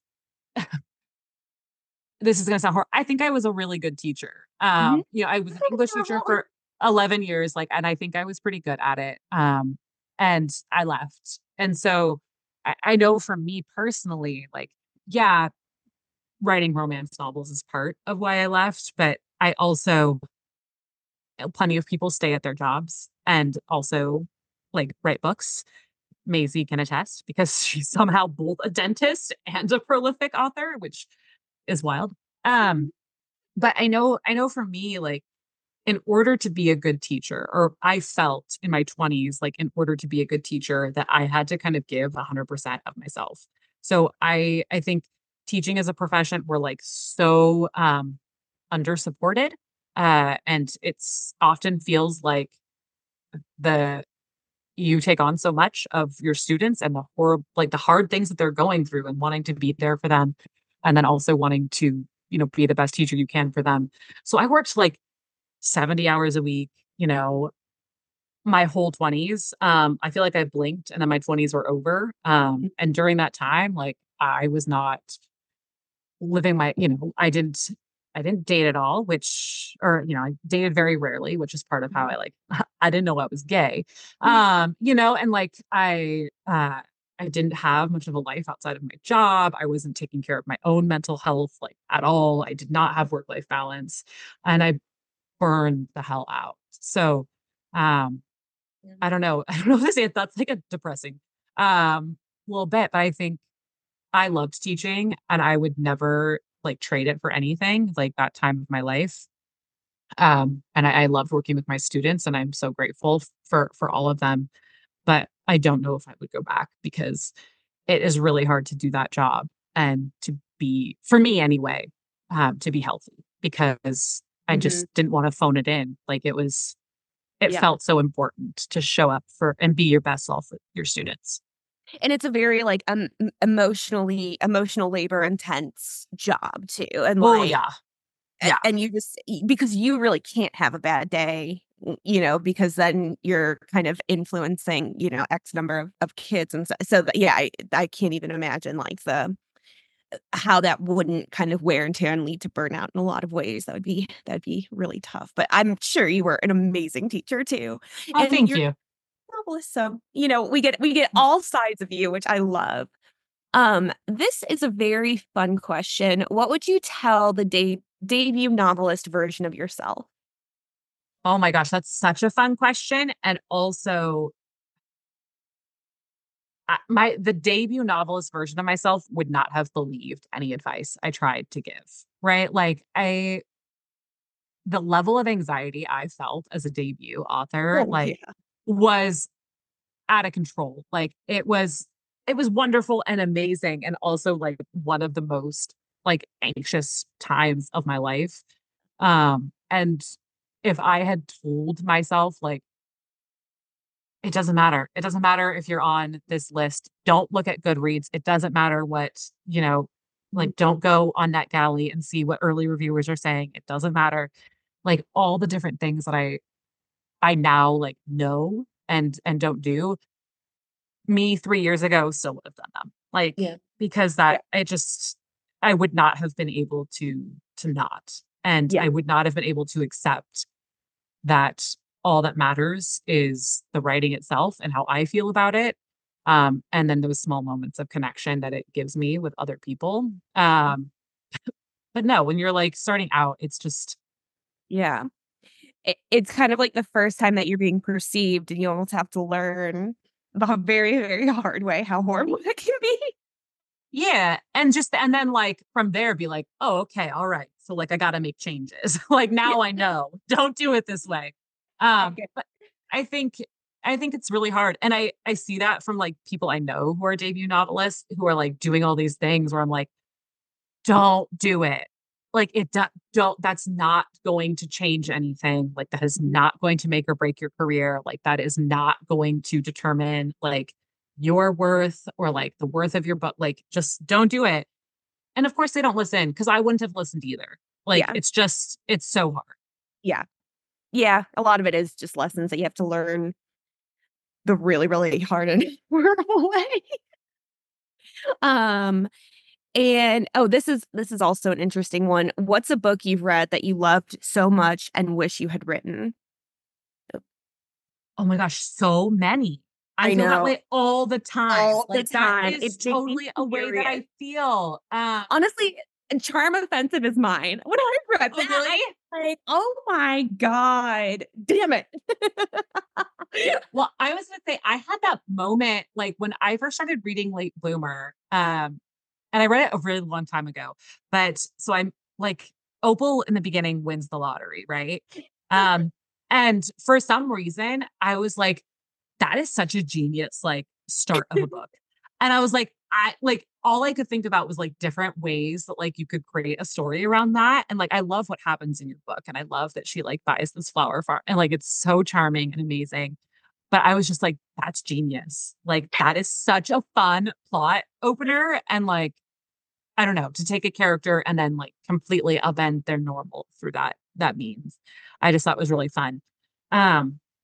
this is gonna sound hard. I think I was a really good teacher. Mhm. I was an English teacher for 11 years, like, and I think I was pretty good at it. And I left. And so I know for me personally, like, yeah, writing romance novels is part of why I left, but I also plenty of people stay at their jobs and also like write books. Maisie can attest because she's somehow both a dentist and a prolific author, which is wild. Um, but I know for me, like in order to be a good teacher, or I felt in my 20s, like in order to be a good teacher, that I had to kind of give 100% of myself. So I think teaching as a profession, we're like so under supported. And it's often feels like the you take on so much of your students and the hard things that they're going through and wanting to be there for them, and then also wanting to, be the best teacher you can for them. So I worked like 70 hours a week, my whole 20s. I feel like I blinked and then my 20s were over. And during that time, like I was not living my, I didn't date at all, I dated very rarely, which is part of how I like, I didn't know I was gay. And like I didn't have much of a life outside of my job. I wasn't taking care of my own mental health like at all. I did not have work-life balance and I burned the hell out. So, um, Yeah. I don't know. I don't know what to say. That's like a depressing, little bit, but I think I loved teaching and I would never like trade it for anything like that time of my life. And I loved working with my students and I'm so grateful for all of them. But I don't know if I would go back because it is really hard to do that job and to be, for me anyway, to be healthy because I Mhm. just didn't want to phone it in. Like it Yeah. felt so important to show up for and be your best self with your students. And it's a very, like, emotional labor intense job too, and, Oh like, yeah. Yeah. and you just because you really can't have a bad day, because then you're kind of influencing, X number of kids, and yeah, I can't even imagine, like, the how that wouldn't kind of wear and tear and lead to burnout in a lot of ways. That'd be really tough, but I'm sure you were an amazing teacher too, Oh, and thank you're you. novelist, so, we get all sides of you, which I love. This is a very fun question. What would you tell the debut novelist version of yourself? Oh my gosh, that's such a fun question. And also, the debut novelist version of myself would not have believed any advice I tried to give. Right? The level of anxiety I felt as a debut author, Oh, like, yeah. was out of control. Like it was wonderful and amazing, and also like one of the most like anxious times of my life. And if I had told myself like it doesn't matter. It doesn't matter if you're on this list. Don't look at Goodreads. It doesn't matter Mhm. like don't go on NetGalley and see what early reviewers are saying. It doesn't matter. Like all the different things that I now like know and don't do. Me 3 years ago still would have done them. Like Yeah. because Yeah. I would not have been able to not. And Yeah. I would not have been able to accept that all that matters is the writing itself and how I feel about it. And then those small moments of connection that it gives me with other people. But no, when you're like starting out, it's just, Yeah. It's kind of like the first time that you're being perceived, and you almost have to learn the very, very hard way how horrible it can be. yeah. And then like from there be like, oh, okay, all right. So like I gotta make changes. Like Yeah. now I know. Don't do it this way. Okay. But I think I think it's really hard. And I see that from like people I know who are debut novelists who are like doing all these things where I'm like, don't do it. Like don't that's not going to change anything. Like that is not going to make or break your career. Like that is not going to determine like your worth or like the worth of your book. Like just don't do it. And of course they don't listen because I wouldn't have listened either. Like Yeah. it's so hard. Yeah. Yeah. A lot of it is just lessons that you have to learn the really, really hard and horrible way. Um, and this is also an interesting one. What's a book you've read that you loved so much and wish you had written? Oh my gosh, so many. I I feel that know way all the time. all the Like that time. is It makes me totally a way that furious. I feel. Honestly, Charm Offensive is mine. When I read Oh that, really? I was like, "Oh my god, damn it." Well, I was gonna say I had that moment like when I first started reading Late Bloomer, and I read it a really long time ago. But so I'm like Opal in the beginning wins the lottery, right? Um, and for some reason, I was like, that is such a genius like start of a book. And I was like, I like all I could think about was like different ways that like you could create a story around that. And like I love what happens in your book. And I love that she like buys this flower farm and like it's so charming and amazing. But I was just like, that's genius. Like, that is such a fun plot opener. And like, I don't know, to take a character and then like completely upend their normal through that means. I just thought was really fun. Um,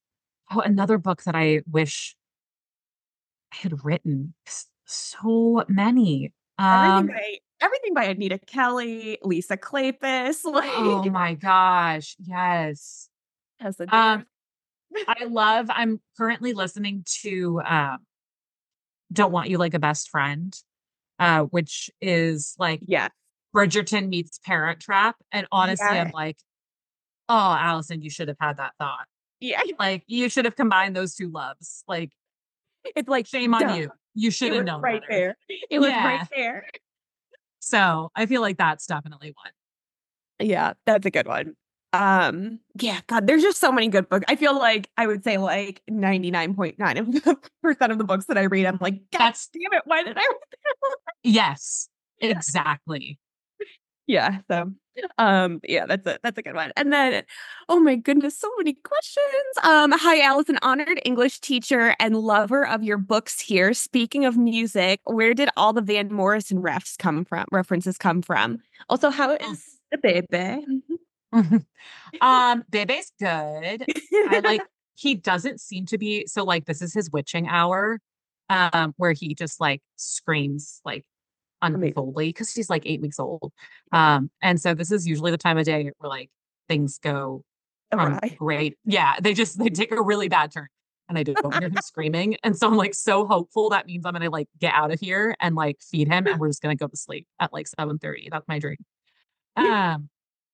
Oh, another book that I wish I had written. So many. Um, Everything by Anita Kelly, Lisa Kleypas, oh like my gosh. Yes. as a Um, dance. I'm currently listening to Don't Want You Like a Best Friend, which is like Yeah. Bridgerton meets Parent Trap. And honestly, I'm Yeah. like, oh, Allison, you should have had that thought. Yeah. Like, you should have combined those two loves. Like, It's like, shame on duh. you. You should It have was known right better. there. It was right Yeah. there. So I feel like that's definitely one. Yeah, that's a good one. Yeah, God, there's just so many good books. I feel like I would say like 99.9 of the percent of the books that I read, I'm like, God That's damn it, why did I read that? yes, exactly. Yeah, so yeah, that's a good one. And then oh my goodness, so many questions. Hi Allison, honored English teacher and lover of your books here. Speaking of music, where did all the Van Morrison references come from? Also, how is the baby? Bebe's good. I like he doesn't seem to be so like this is his witching hour, where he just like screams like Amazing. uncontrollably because he's like 8 weeks old. And so this is usually the time of day where like things go from Awry. great. Yeah, they take a really bad turn. And I don't hear him screaming. And so I'm like so hopeful that means I'm gonna like get out of here and like feed him and we're just gonna go to sleep at like 7:30. That's my dream. Um,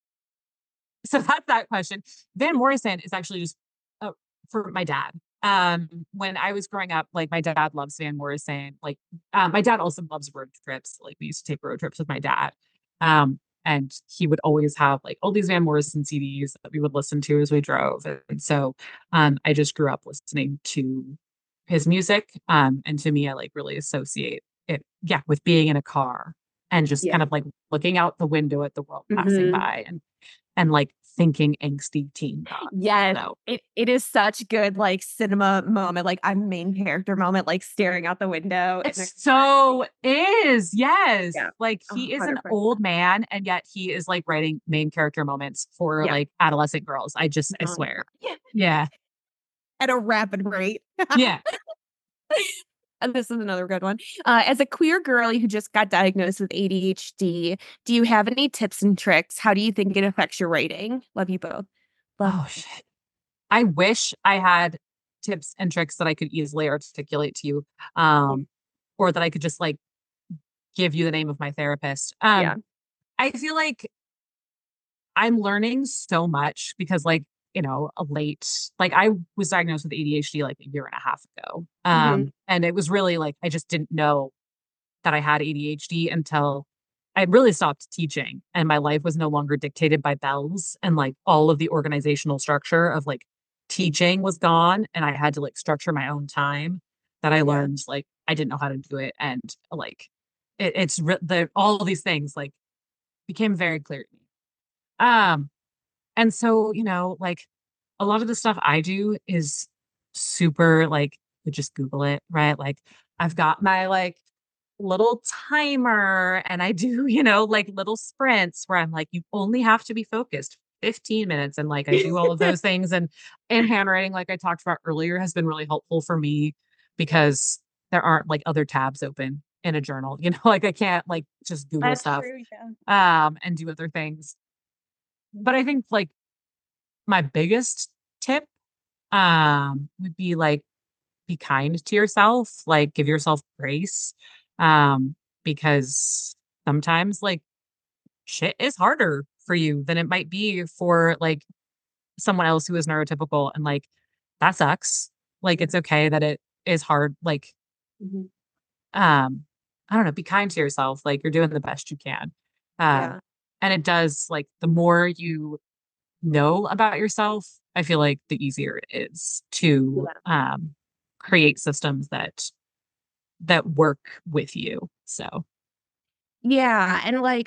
so that's that question. Van Morrison is actually just for my dad. When I was growing up, like my dad loves Van Morrison. Like, my dad also loves road trips. Like we used to take road trips with my dad. And he would always have like all these Van Morrison CDs that we would listen to as we drove. And so, I just grew up listening to his music. And to me, I like really associate it, yeah, with being in a car and just Yeah. kind of like looking out the window at the world passing Mhm. by and like thinking angsty teen thoughts. Yes, So it is such good like cinema moment, like I'm main character moment, like staring out the window it and the so is, yes. yeah, Like he is an 100%. old man and yet he is like writing main character moments for Yeah. like adolescent girls. I Oh my swear. God. Yeah. Yeah. At a rapid rate. Yeah. And this is another good one. As a queer girly who just got diagnosed with ADHD, do you have any tips and tricks? How do you think it affects your writing? Love you both. Love. Oh shit. I wish I had tips and tricks that I could easily articulate to you. Or that I could just like give you the name of my therapist. Yeah. I feel like I'm learning so much because like, a late like I was diagnosed with ADHD like a year and a half ago. Mhm. And it was really like I just didn't know that I had ADHD until I really stopped teaching and my life was no longer dictated by bells and like all of the organizational structure of like teaching was gone and I had to like structure my own time that I Yeah. learned like I didn't know how to do it and like the all of these things like became very clear to me. Um and so, like a lot of the stuff I do is super like you just Google it, right? Like I've got my like little timer and I do, like little sprints where I'm like, you only have to be focused 15 minutes. And like I do all of those things. And handwriting, like I talked about earlier, has been really helpful for me because there aren't like other tabs open in a journal, like I can't like just Google That's stuff true. Yeah. and do other things. But I think like my biggest tip would be like be kind to yourself, like give yourself grace. Because sometimes like shit is harder for you than it might be for like someone else who is neurotypical and like that sucks. Like Yeah. it's okay that it is hard. Like, Mhm. I don't know, be kind to yourself. Like you're doing the best you can. Um, Yeah. and it does like the more you know about yourself, I feel like the easier it is to Yeah. create systems that work with you. So, Yeah, and like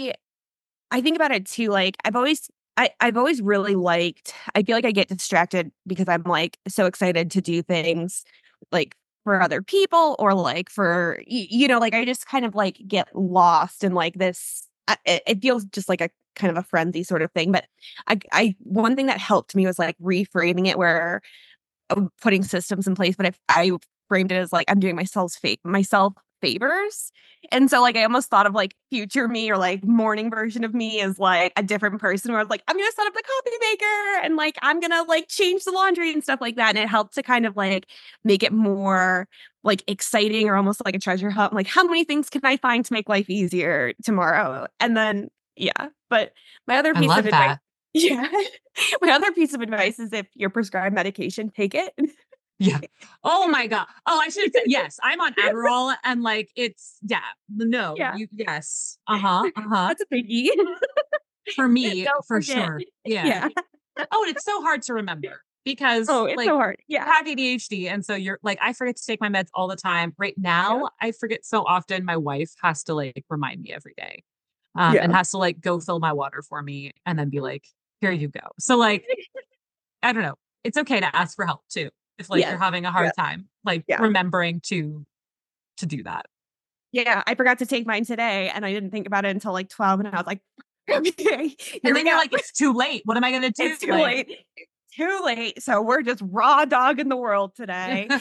I think about it too, like I've always really liked I feel like I get distracted because I'm like so excited to do things like for other people or like for like I just kind of like get lost in like this it feels just like a kind of a frenzy sort of thing, but I one thing that helped me was like reframing it where putting systems in place, but I framed it as like I'm doing myself favors. And so like I almost thought of like future me or like morning version of me as like a different person where I was like, I'm gonna set up the coffee maker and like I'm gonna like change the laundry and stuff like that. And it helped to kind of like make it more like exciting or almost like a treasure hunt. Like, how many things can I find to make life easier tomorrow? And then but my other I piece love of advice. that. Yeah. My other piece of advice is if you're prescribed medication, take it. Yeah. Oh my God. Oh, I should have said yes. I'm on Adderall and like no, Yeah. yes. Uh-huh. That's a biggie. For me, Don't for forget. sure. Yeah. Yeah. Oh, and it's so hard to remember because Oh, it's like so hard. you Yeah. have ADHD. And so you're like, I forget to take my meds all the time. Right now, I forget so often. My wife has to like remind me every day. And has to like go fill my water for me and then be like, here you go. So like, I don't know. It's okay to ask for help too. If like you're having a hard time, like remembering to do that. Yeah, I forgot to take mine today and I didn't think about it until like 12 and I was like, okay. And then you're like, it's too late. What am I gonna do? It's too late. It's too late. So we're just raw dog in the world today.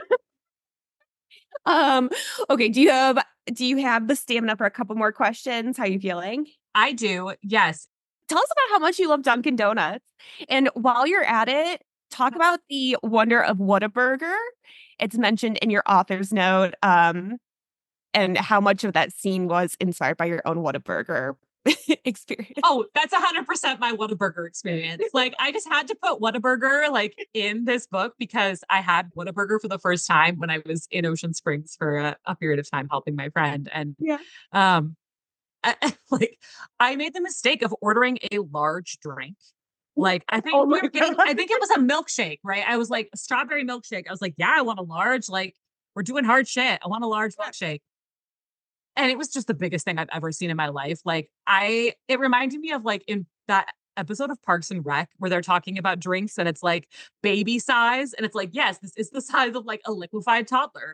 Okay, do you have the stamina for a couple more questions? How are you feeling? I do, yes. Tell us about how much you love Dunkin' Donuts. And while you're at it, talk about the wonder of Whataburger. It's mentioned in your author's note, and how much of that scene was inspired by your own Whataburger experience. Oh, that's 100% my Whataburger experience. Like, I just had to put Whataburger like in this book because I had Whataburger for the first time when I was in Ocean Springs for a period of time helping my friend. And I made the mistake of ordering a large drink. Like, I think I think it was a milkshake, right? I was like, a strawberry milkshake. I was like, yeah, I want a large, like, we're doing hard shit. I want a large milkshake. And it was just the biggest thing I've ever seen in my life. Like, it reminded me of like in that episode of Parks and Rec where they're talking about drinks and it's like baby size. And it's like, yes, this is the size of like a liquefied toddler.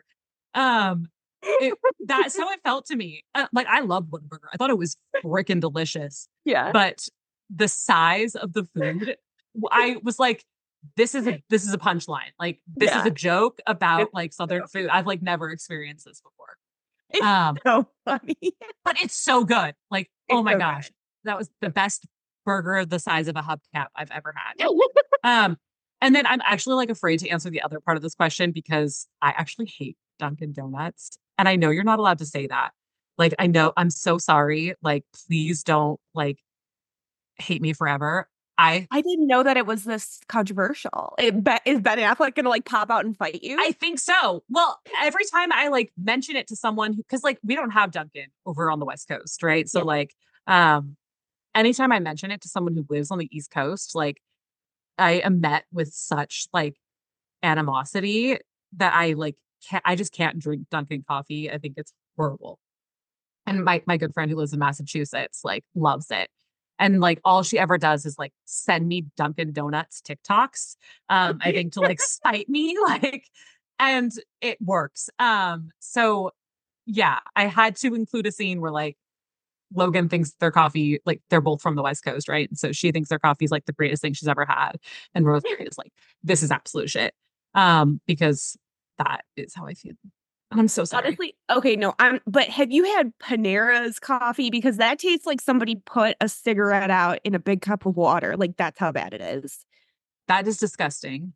That's how it felt to me. Like, I love Whataburger. I thought it was freaking delicious. Yeah. But the size of the food, I was like, this is a punchline. Like, this is a joke about like Southern food. I've like never experienced this before. It's so funny. But it's so good. Like, oh my gosh, that was the best burger the size of a hubcap I've ever had. And then I'm actually like afraid to answer the other part of this question because I actually hate Dunkin' Donuts. And I know you're not allowed to say that. Like, I know, I'm so sorry. Like, please don't like hate me forever. I didn't know that it was this controversial. Is Ben Affleck gonna like pop out and fight you? I think so. Well, every time I like mention it to someone because like we don't have Dunkin' over on the West Coast, right? So like anytime I mention it to someone who lives on the East Coast, like I am met with such like animosity that I just can't drink Dunkin' coffee. I think it's horrible. And my good friend who lives in Massachusetts like loves it. And like all she ever does is like send me Dunkin' Donuts TikToks. I think to like spite me, like, and it works. So yeah, I had to include a scene where like Logan thinks their coffee, like they're both from the West Coast, right? And so she thinks their coffee is like the greatest thing she's ever had. And Rosemary is like, this is absolute shit. Because that is how I feel. And I'm so sorry. Honestly, okay, no, but have you had Panera's coffee? Because that tastes like somebody put a cigarette out in a big cup of water. Like, that's how bad it is. That is disgusting.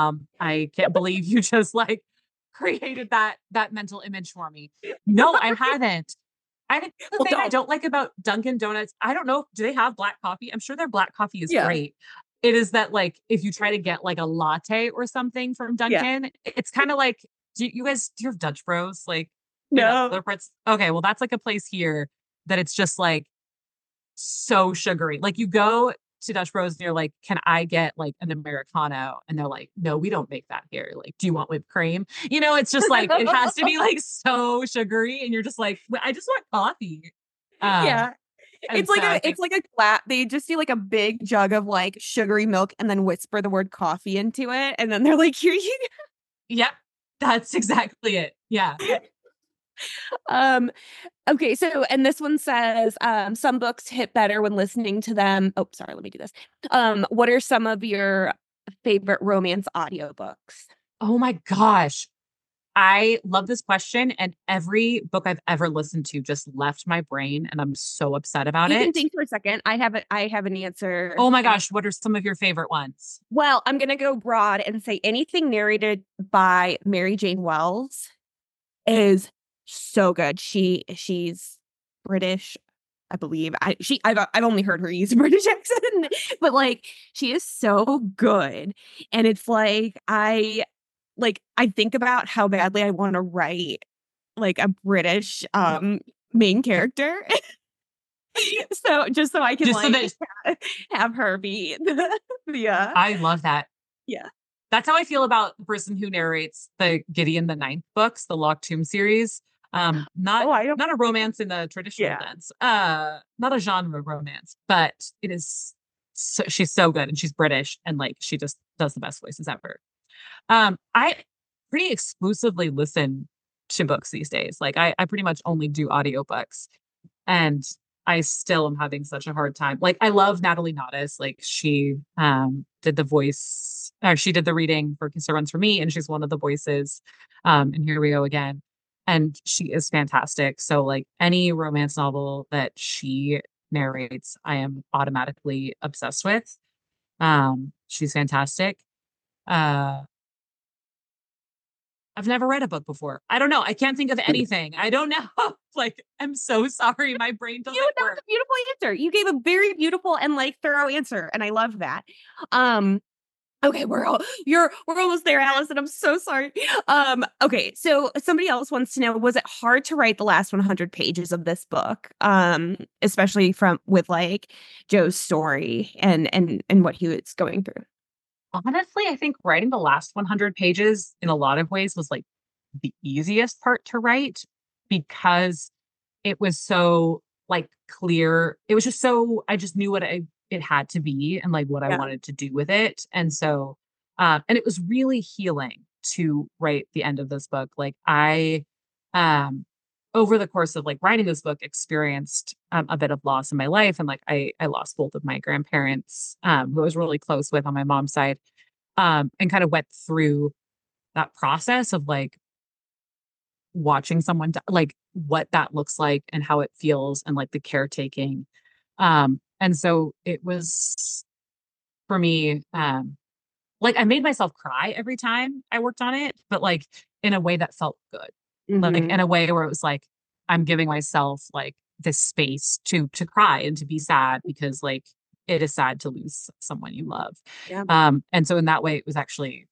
I can't believe you just like created that mental image for me. No, I haven't. I think the thing I don't like about Dunkin' Donuts, I don't know, do they have black coffee? I'm sure their black coffee is great. It is that like if you try to get like a latte or something from Dunkin', it's kind of like, do you have Dutch Bros? Like, no. Okay, well, that's like a place here that it's just like so sugary. Like you go to Dutch Bros and you're like, can I get like an Americano? And they're like, no, we don't make that here. Like, do you want whipped cream? You know, it's just like, it has to be like so sugary. And you're just like, I just want coffee. It's like a glass. They just do like a big jug of like sugary milk and then whisper the word coffee into it. And then they're like, here you go. Yep. That's exactly it. Yeah. Okay, so and this one says some books hit better when listening to them. Oh, sorry, let me do this. What are some of your favorite romance audiobooks? Oh my gosh. I love this question. And every book I've ever listened to just left my brain, and I'm so upset about You can it. think for a second. I have an answer. Oh my gosh. What are some of your favorite ones? Well, I'm gonna go broad and say anything narrated by Mary Jane Wells is so good. She's British, I believe. I've only heard her use a British accent, but like she is so good. And it's I think about how badly I want to write like a British main character. So just so I can Just so like that have her be the I love that. yeah. That's how I feel about the person who narrates the Gideon the Ninth books, the Locked Tomb series. Not Oh, I don't not a romance in the traditional yeah. sense. Not a genre romance, but it is she's so good, and she's British, and like she just does the best voices ever. I pretty exclusively listen to books these days. Like I pretty much only do audiobooks. And I still am having such a hard time. Like I love Natalie Nadas. Like she did the voice, or she did the reading for Kiss That Runs for Me, and she's one of the voices. And Here We Go Again. And she is fantastic. So like any romance novel that she narrates, I am automatically obsessed with. She's fantastic. Uh I've never read a book before. I don't know. I can't think of anything. I don't know. Like, I'm so sorry. My brain doesn't That was work. a beautiful answer. You gave a very beautiful and like thorough answer, and I love that. Um, okay, we're almost there, Allison. I'm so sorry. Okay, so somebody else wants to know: was it hard to write the last 100 pages of this book? Especially from with like Joe's story and what he was going through. Honestly, I think writing the last 100 pages in a lot of ways was like the easiest part to write because it was so like clear. It was just so I just knew what it had to be and like what I Yeah. wanted to do with it. And so and it was really healing to write the end of this book. Like I um over the course of like writing this book experienced a bit of loss in my life, and like I lost both of my grandparents who I was really close with on my mom's side, and kind of went through that process of like watching someone like what that looks like and how it feels and like the caretaking. And so it was for me, like I made myself cry every time I worked on it, but like in a way that felt good. Like Mhm. in a way where it was like I'm giving myself like this space to cry and to be sad because like it is sad to lose someone you love. Yeah. And so in that way it was actually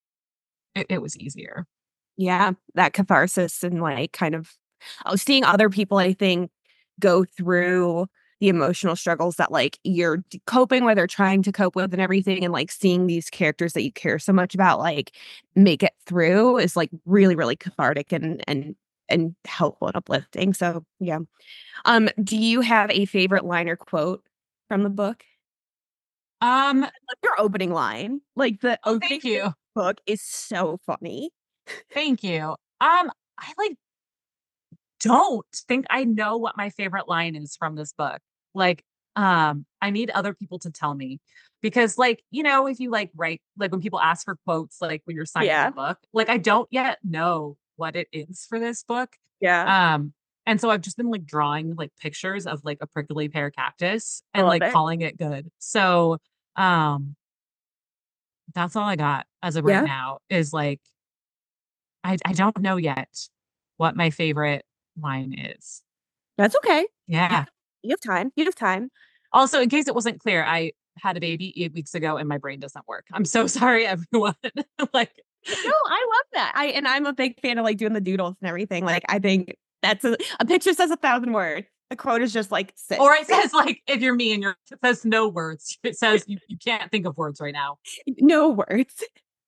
it was easier. Yeah, that catharsis and like kind of seeing other people, I think, go through the emotional struggles that like you're coping with or trying to cope with and everything, and like seeing these characters that you care so much about like make it through is like really, really cathartic and helpful and uplifting. So yeah. Do you have a favorite line or quote from the book? Um, Like your opening line. Like the oh, opening thank you. book is so funny. Thank you. I like don't think I know what my favorite line is from this book. Like, I need other people to tell me because, like, you know, if you like write, like when people ask for quotes, like when you're signing a Yeah. book, like I don't yet know what it is for this book. Yeah. Um, and so I've just been like drawing like pictures of like a prickly pear cactus I and love like it. calling it good. So, um, that's all I got as of right Yeah. now is like I don't know yet what my favorite line is. That's okay. You Yeah. you have time. You have time. Also, in case it wasn't clear, I had a baby 8 weeks ago and my brain doesn't work. I'm so sorry, everyone. Like, No, I love that. I'm a big fan of like doing the doodles and everything. Like I think that's a picture says 1,000 words. A quote is just like six. or it says like if you're me and it says no words. It says you can't think of words right now. No words.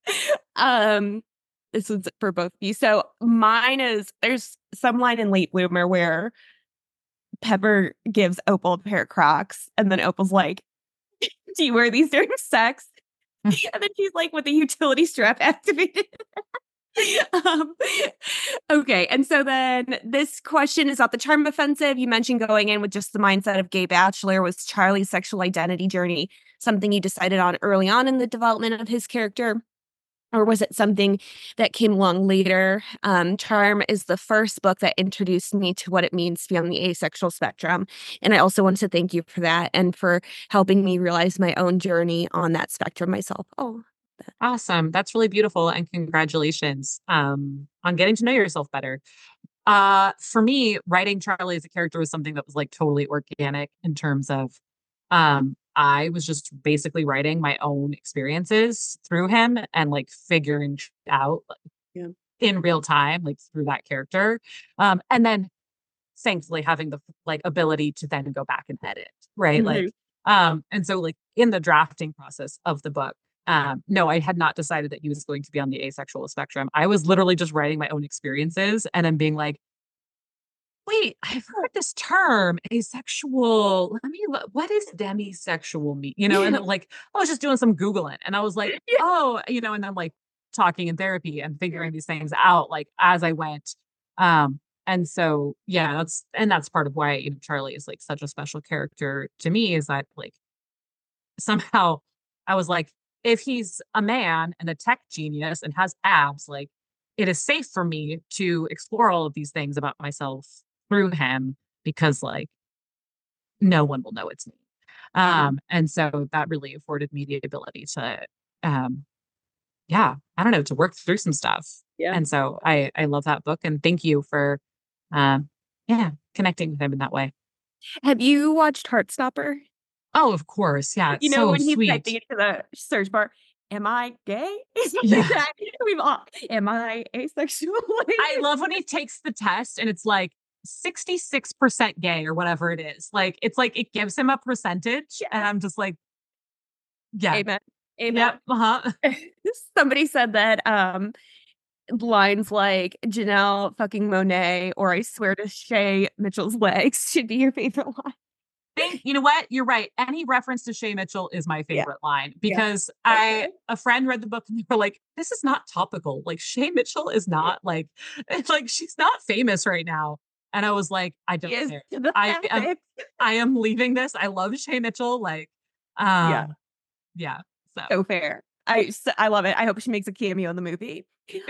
Um, this is for both of you. So mine is there's some line in Late Bloomer where Pepper gives Opal a pair of Crocs, and then Opal's like, "Do you wear these during sex?" And then she's like, "With the utility strap activated." um, okay. And so then this question is about the charm offensive. You mentioned going in with just the mindset of gay bachelor. Was Charlie's sexual identity journey something you decided on early on in the development of his character? Or was it something that came along later? Charm is the first book that introduced me to what it means to be on the asexual spectrum. And I also want to thank you for that and for helping me realize my own journey on that spectrum myself. Oh, Awesome. That's really beautiful. And congratulations on getting to know yourself better. For me, writing Charlie as a character was something that was like totally organic in terms of I was just basically writing my own experiences through him and like figuring shit out like, yeah. in real time, like through that character. And then thankfully having the like ability to then go back and edit, right? Like, and so like in the drafting process of the book, no, I had not decided that he was going to be on the asexual spectrum. I was literally just writing my own experiences and then being like, wait, I've heard this term, asexual. Let me look. What is demisexual mean? You know, and then, like I was just doing some Googling and I was like, oh, you know, and then like talking in therapy and figuring these things out like as I went. And so yeah, that's part of why, you know, Charlie is like such a special character to me is that like somehow I was like, if he's a man and a tech genius and has abs, like it is safe for me to explore all of these things about myself through him because like no one will know it's me. And so that really afforded me the ability to yeah, I don't know, to work through some stuff. Yeah. And so I love that book and thank you for yeah, connecting with him in that way. Have you watched Heartstopper? Oh, of course. Yeah, it's You know, so when he's typing sweet. into the search bar, am I gay? Something Yeah. like that. We've all, am I asexual? I love when he takes the test and it's like 66% gay or whatever it is. Like it's like it gives him a percentage and I'm just like, yeah. Amen. Amen. Yep. Uh-huh. Somebody said that lines like Janelle fucking Monet or I swear to Shay Mitchell's legs should be your favorite line. You know what? You're right. Any reference to Shay Mitchell is my favorite line because a friend read the book and they were like, this is not topical. Like Shay Mitchell is not like, it's like she's not famous right now. And I was like, I don't care. I am leaving this. I love Shay Mitchell. Like, yeah. So fair. I love it. I hope she makes a cameo in the movie.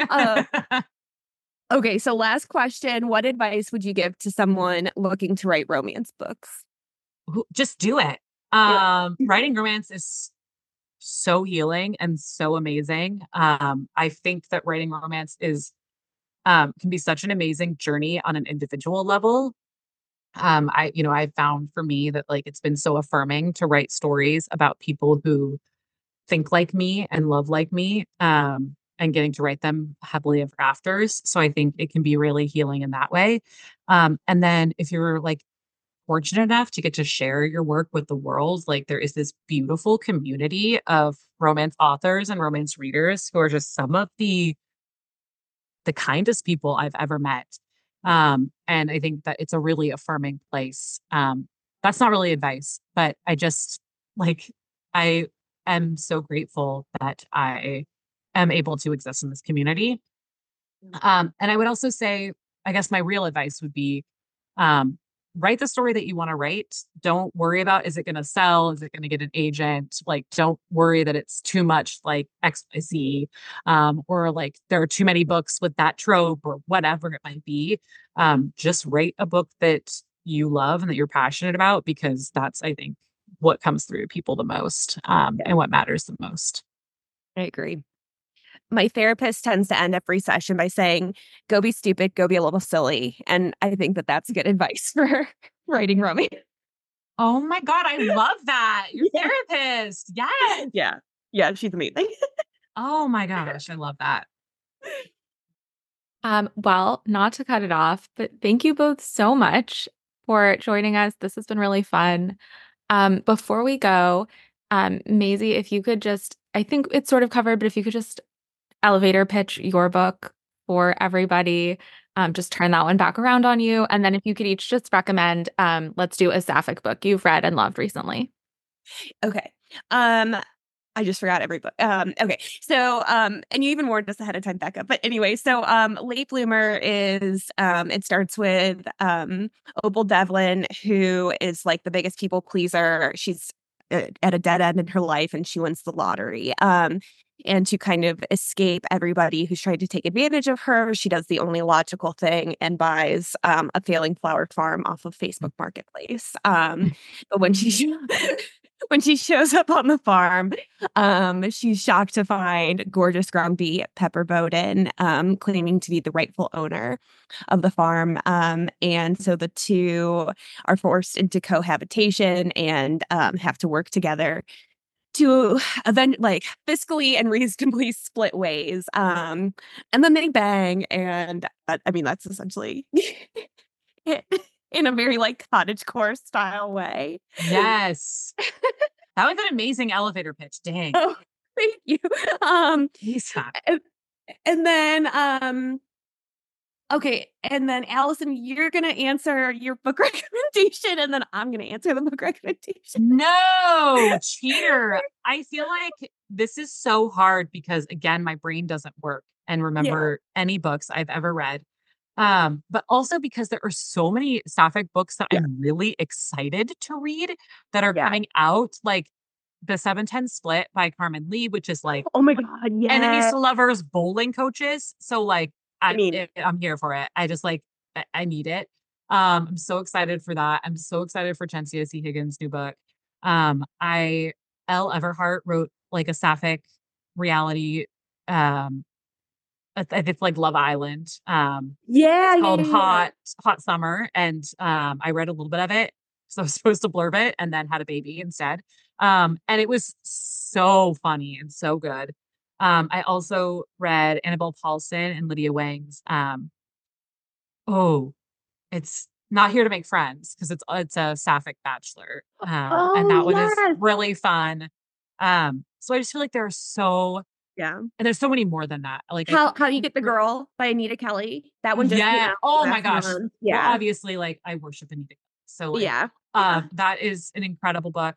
Okay, so last question. What advice would you give to someone looking to write romance books? Just do it. Writing romance is so healing and so amazing. I think that writing romance is can be such an amazing journey on an individual level. I found for me that like it's been so affirming to write stories about people who think like me and love like me. And getting to write them happily ever afters. So I think it can be really healing in that way. And then if you're like fortunate enough to get to share your work with the world, like there is this beautiful community of romance authors and romance readers who are just some of the kindest people I've ever met. And I think that it's a really affirming place. That's not really advice, but I just like I am so grateful that I am able to exist in this community. And I would also say, I guess my real advice would be write the story that you want to write. Don't worry about is it going to sell? Is it going to get an agent? Like, don't worry that it's too much like XYZ or like there are too many books with that trope or whatever it might be. Just write a book that you love and that you're passionate about because that's, I think, what comes through people the most and what matters the most. I agree. My therapist tends to end every session by saying, go be stupid, go be a little silly. And I think that that's good advice for writing romance. Oh my God, I love that. Your therapist. Yes. Yeah. Yeah, she's amazing. Oh my gosh, I love that. Well, not to cut it off, but thank you both so much for joining us. This has been really fun. Before we go, Maisie, if you could just, I think it's sort of covered, but if you could just elevator pitch your book for everybody, just turn that one back around on you. And then if you could each just recommend, let's do a sapphic book you've read and loved recently. Okay. I just forgot every book. Okay. So, and you even warned us ahead of time, Becca. But anyway, so Late Bloomer is it starts with Opal Devlin, who is like the biggest people pleaser. She's at a dead end in her life and she wins the lottery. And to kind of escape everybody who's trying to take advantage of her, she does the only logical thing and buys a failing flower farm off of Facebook Marketplace. But when she when she shows up on the farm, she's shocked to find gorgeous, grumpy Pepper Bowden claiming to be the rightful owner of the farm. And so the two are forced into cohabitation and have to work together to like fiscally and reasonably split ways. And then they bang. And I mean, that's essentially it. In a very like cottagecore style way. Yes. That was an amazing elevator pitch. Dang. Oh, thank you. And then okay, and then Allison, you're gonna answer your book recommendation, and then I'm gonna answer the book recommendation. No, cheater. I feel like this is so hard because again, my brain doesn't work and remember any books I've ever read. But also because there are so many sapphic books that I'm really excited to read that are coming out, like the 710 Split by Carmen Lee, which is like, oh my God, yeah, enemies to lovers, bowling coaches. So like, I'm here for it. I just like, I need it. I'm so excited for that. I'm so excited for Chensia C. Higgins' new book. Elle Everhart wrote like a sapphic reality, it's like Love Island. It's called Hot Summer. And I read a little bit of it. So I was supposed to blurb it and then had a baby instead. And it was so funny and so good. I also read Annabelle Paulson and Lydia Wang's it's Not Here to Make Friends, because it's a sapphic bachelor. And that one is really fun. So I just feel like there are and there's so many more than that. Like How You Get the Girl by Anita Kelly. That one just came out. Oh my gosh. Yeah. Well, obviously, like I worship Anita Kelly. So like, that is an incredible book.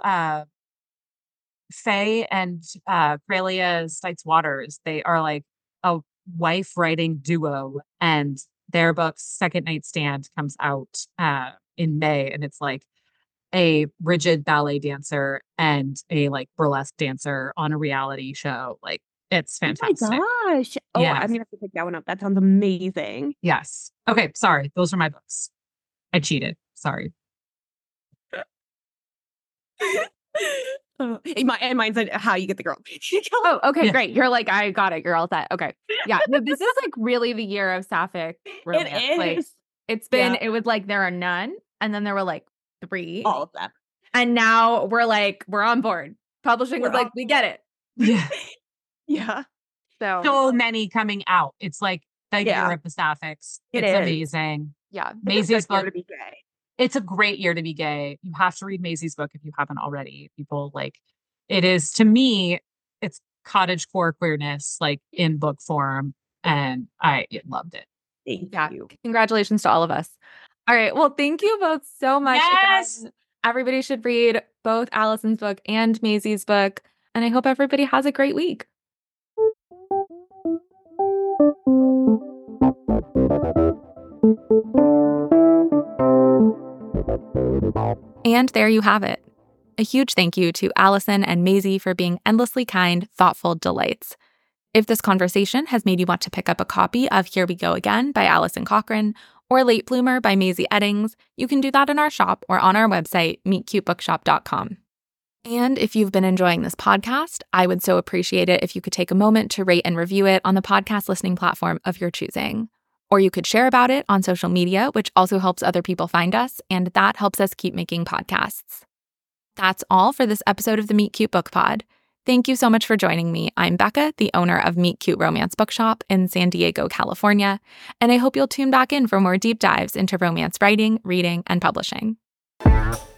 Faye and Cralia Stites Waters, they are like a wife writing duo, and their book Second Nightstand comes out in May, and it's like a rigid ballet dancer and a like burlesque dancer on a reality show. Like it's fantastic. Oh my gosh. Oh, yes. I'm gonna have to pick that one up. That sounds amazing. Yes. Okay. Sorry. Those are my books. I cheated. Sorry. And mine's like How You Get the Girl. Oh, okay, great. You're like, I got it. You're all set. Okay. Yeah. No, this is like really the year of sapphic romance. It is. Like, it's been, it was like there are none. And then there were like 3. All of them. And now we're on board. Publishing was like, we get it. Yeah. Yeah. So many coming out. It's like the year of the sapphics. It's amazing. Yeah. Maisie's book. To be gay. It's a great year to be gay. You have to read Maisie's book if you haven't already. People like it is, to me, it's cottagecore queerness, like in book form. And I loved it. Thank you. Congratulations to all of us. All right. Well, thank you both so much. Yes. Again, everybody should read both Allison's book and Maisie's book. And I hope everybody has a great week. And there you have it. A huge thank you to Allison and Maisie for being endlessly kind, thoughtful delights. If this conversation has made you want to pick up a copy of Here We Go Again by Allison Cochran or Late Bloomer by Maisie Eddings, you can do that in our shop or on our website, meetcutebookshop.com. And if you've been enjoying this podcast, I would so appreciate it if you could take a moment to rate and review it on the podcast listening platform of your choosing. Or you could share about it on social media, which also helps other people find us, and that helps us keep making podcasts. That's all for this episode of the Meet Cute Book Pod. Thank you so much for joining me. I'm Becca, the owner of Meet Cute Romance Bookshop in San Diego, California, and I hope you'll tune back in for more deep dives into romance writing, reading, and publishing.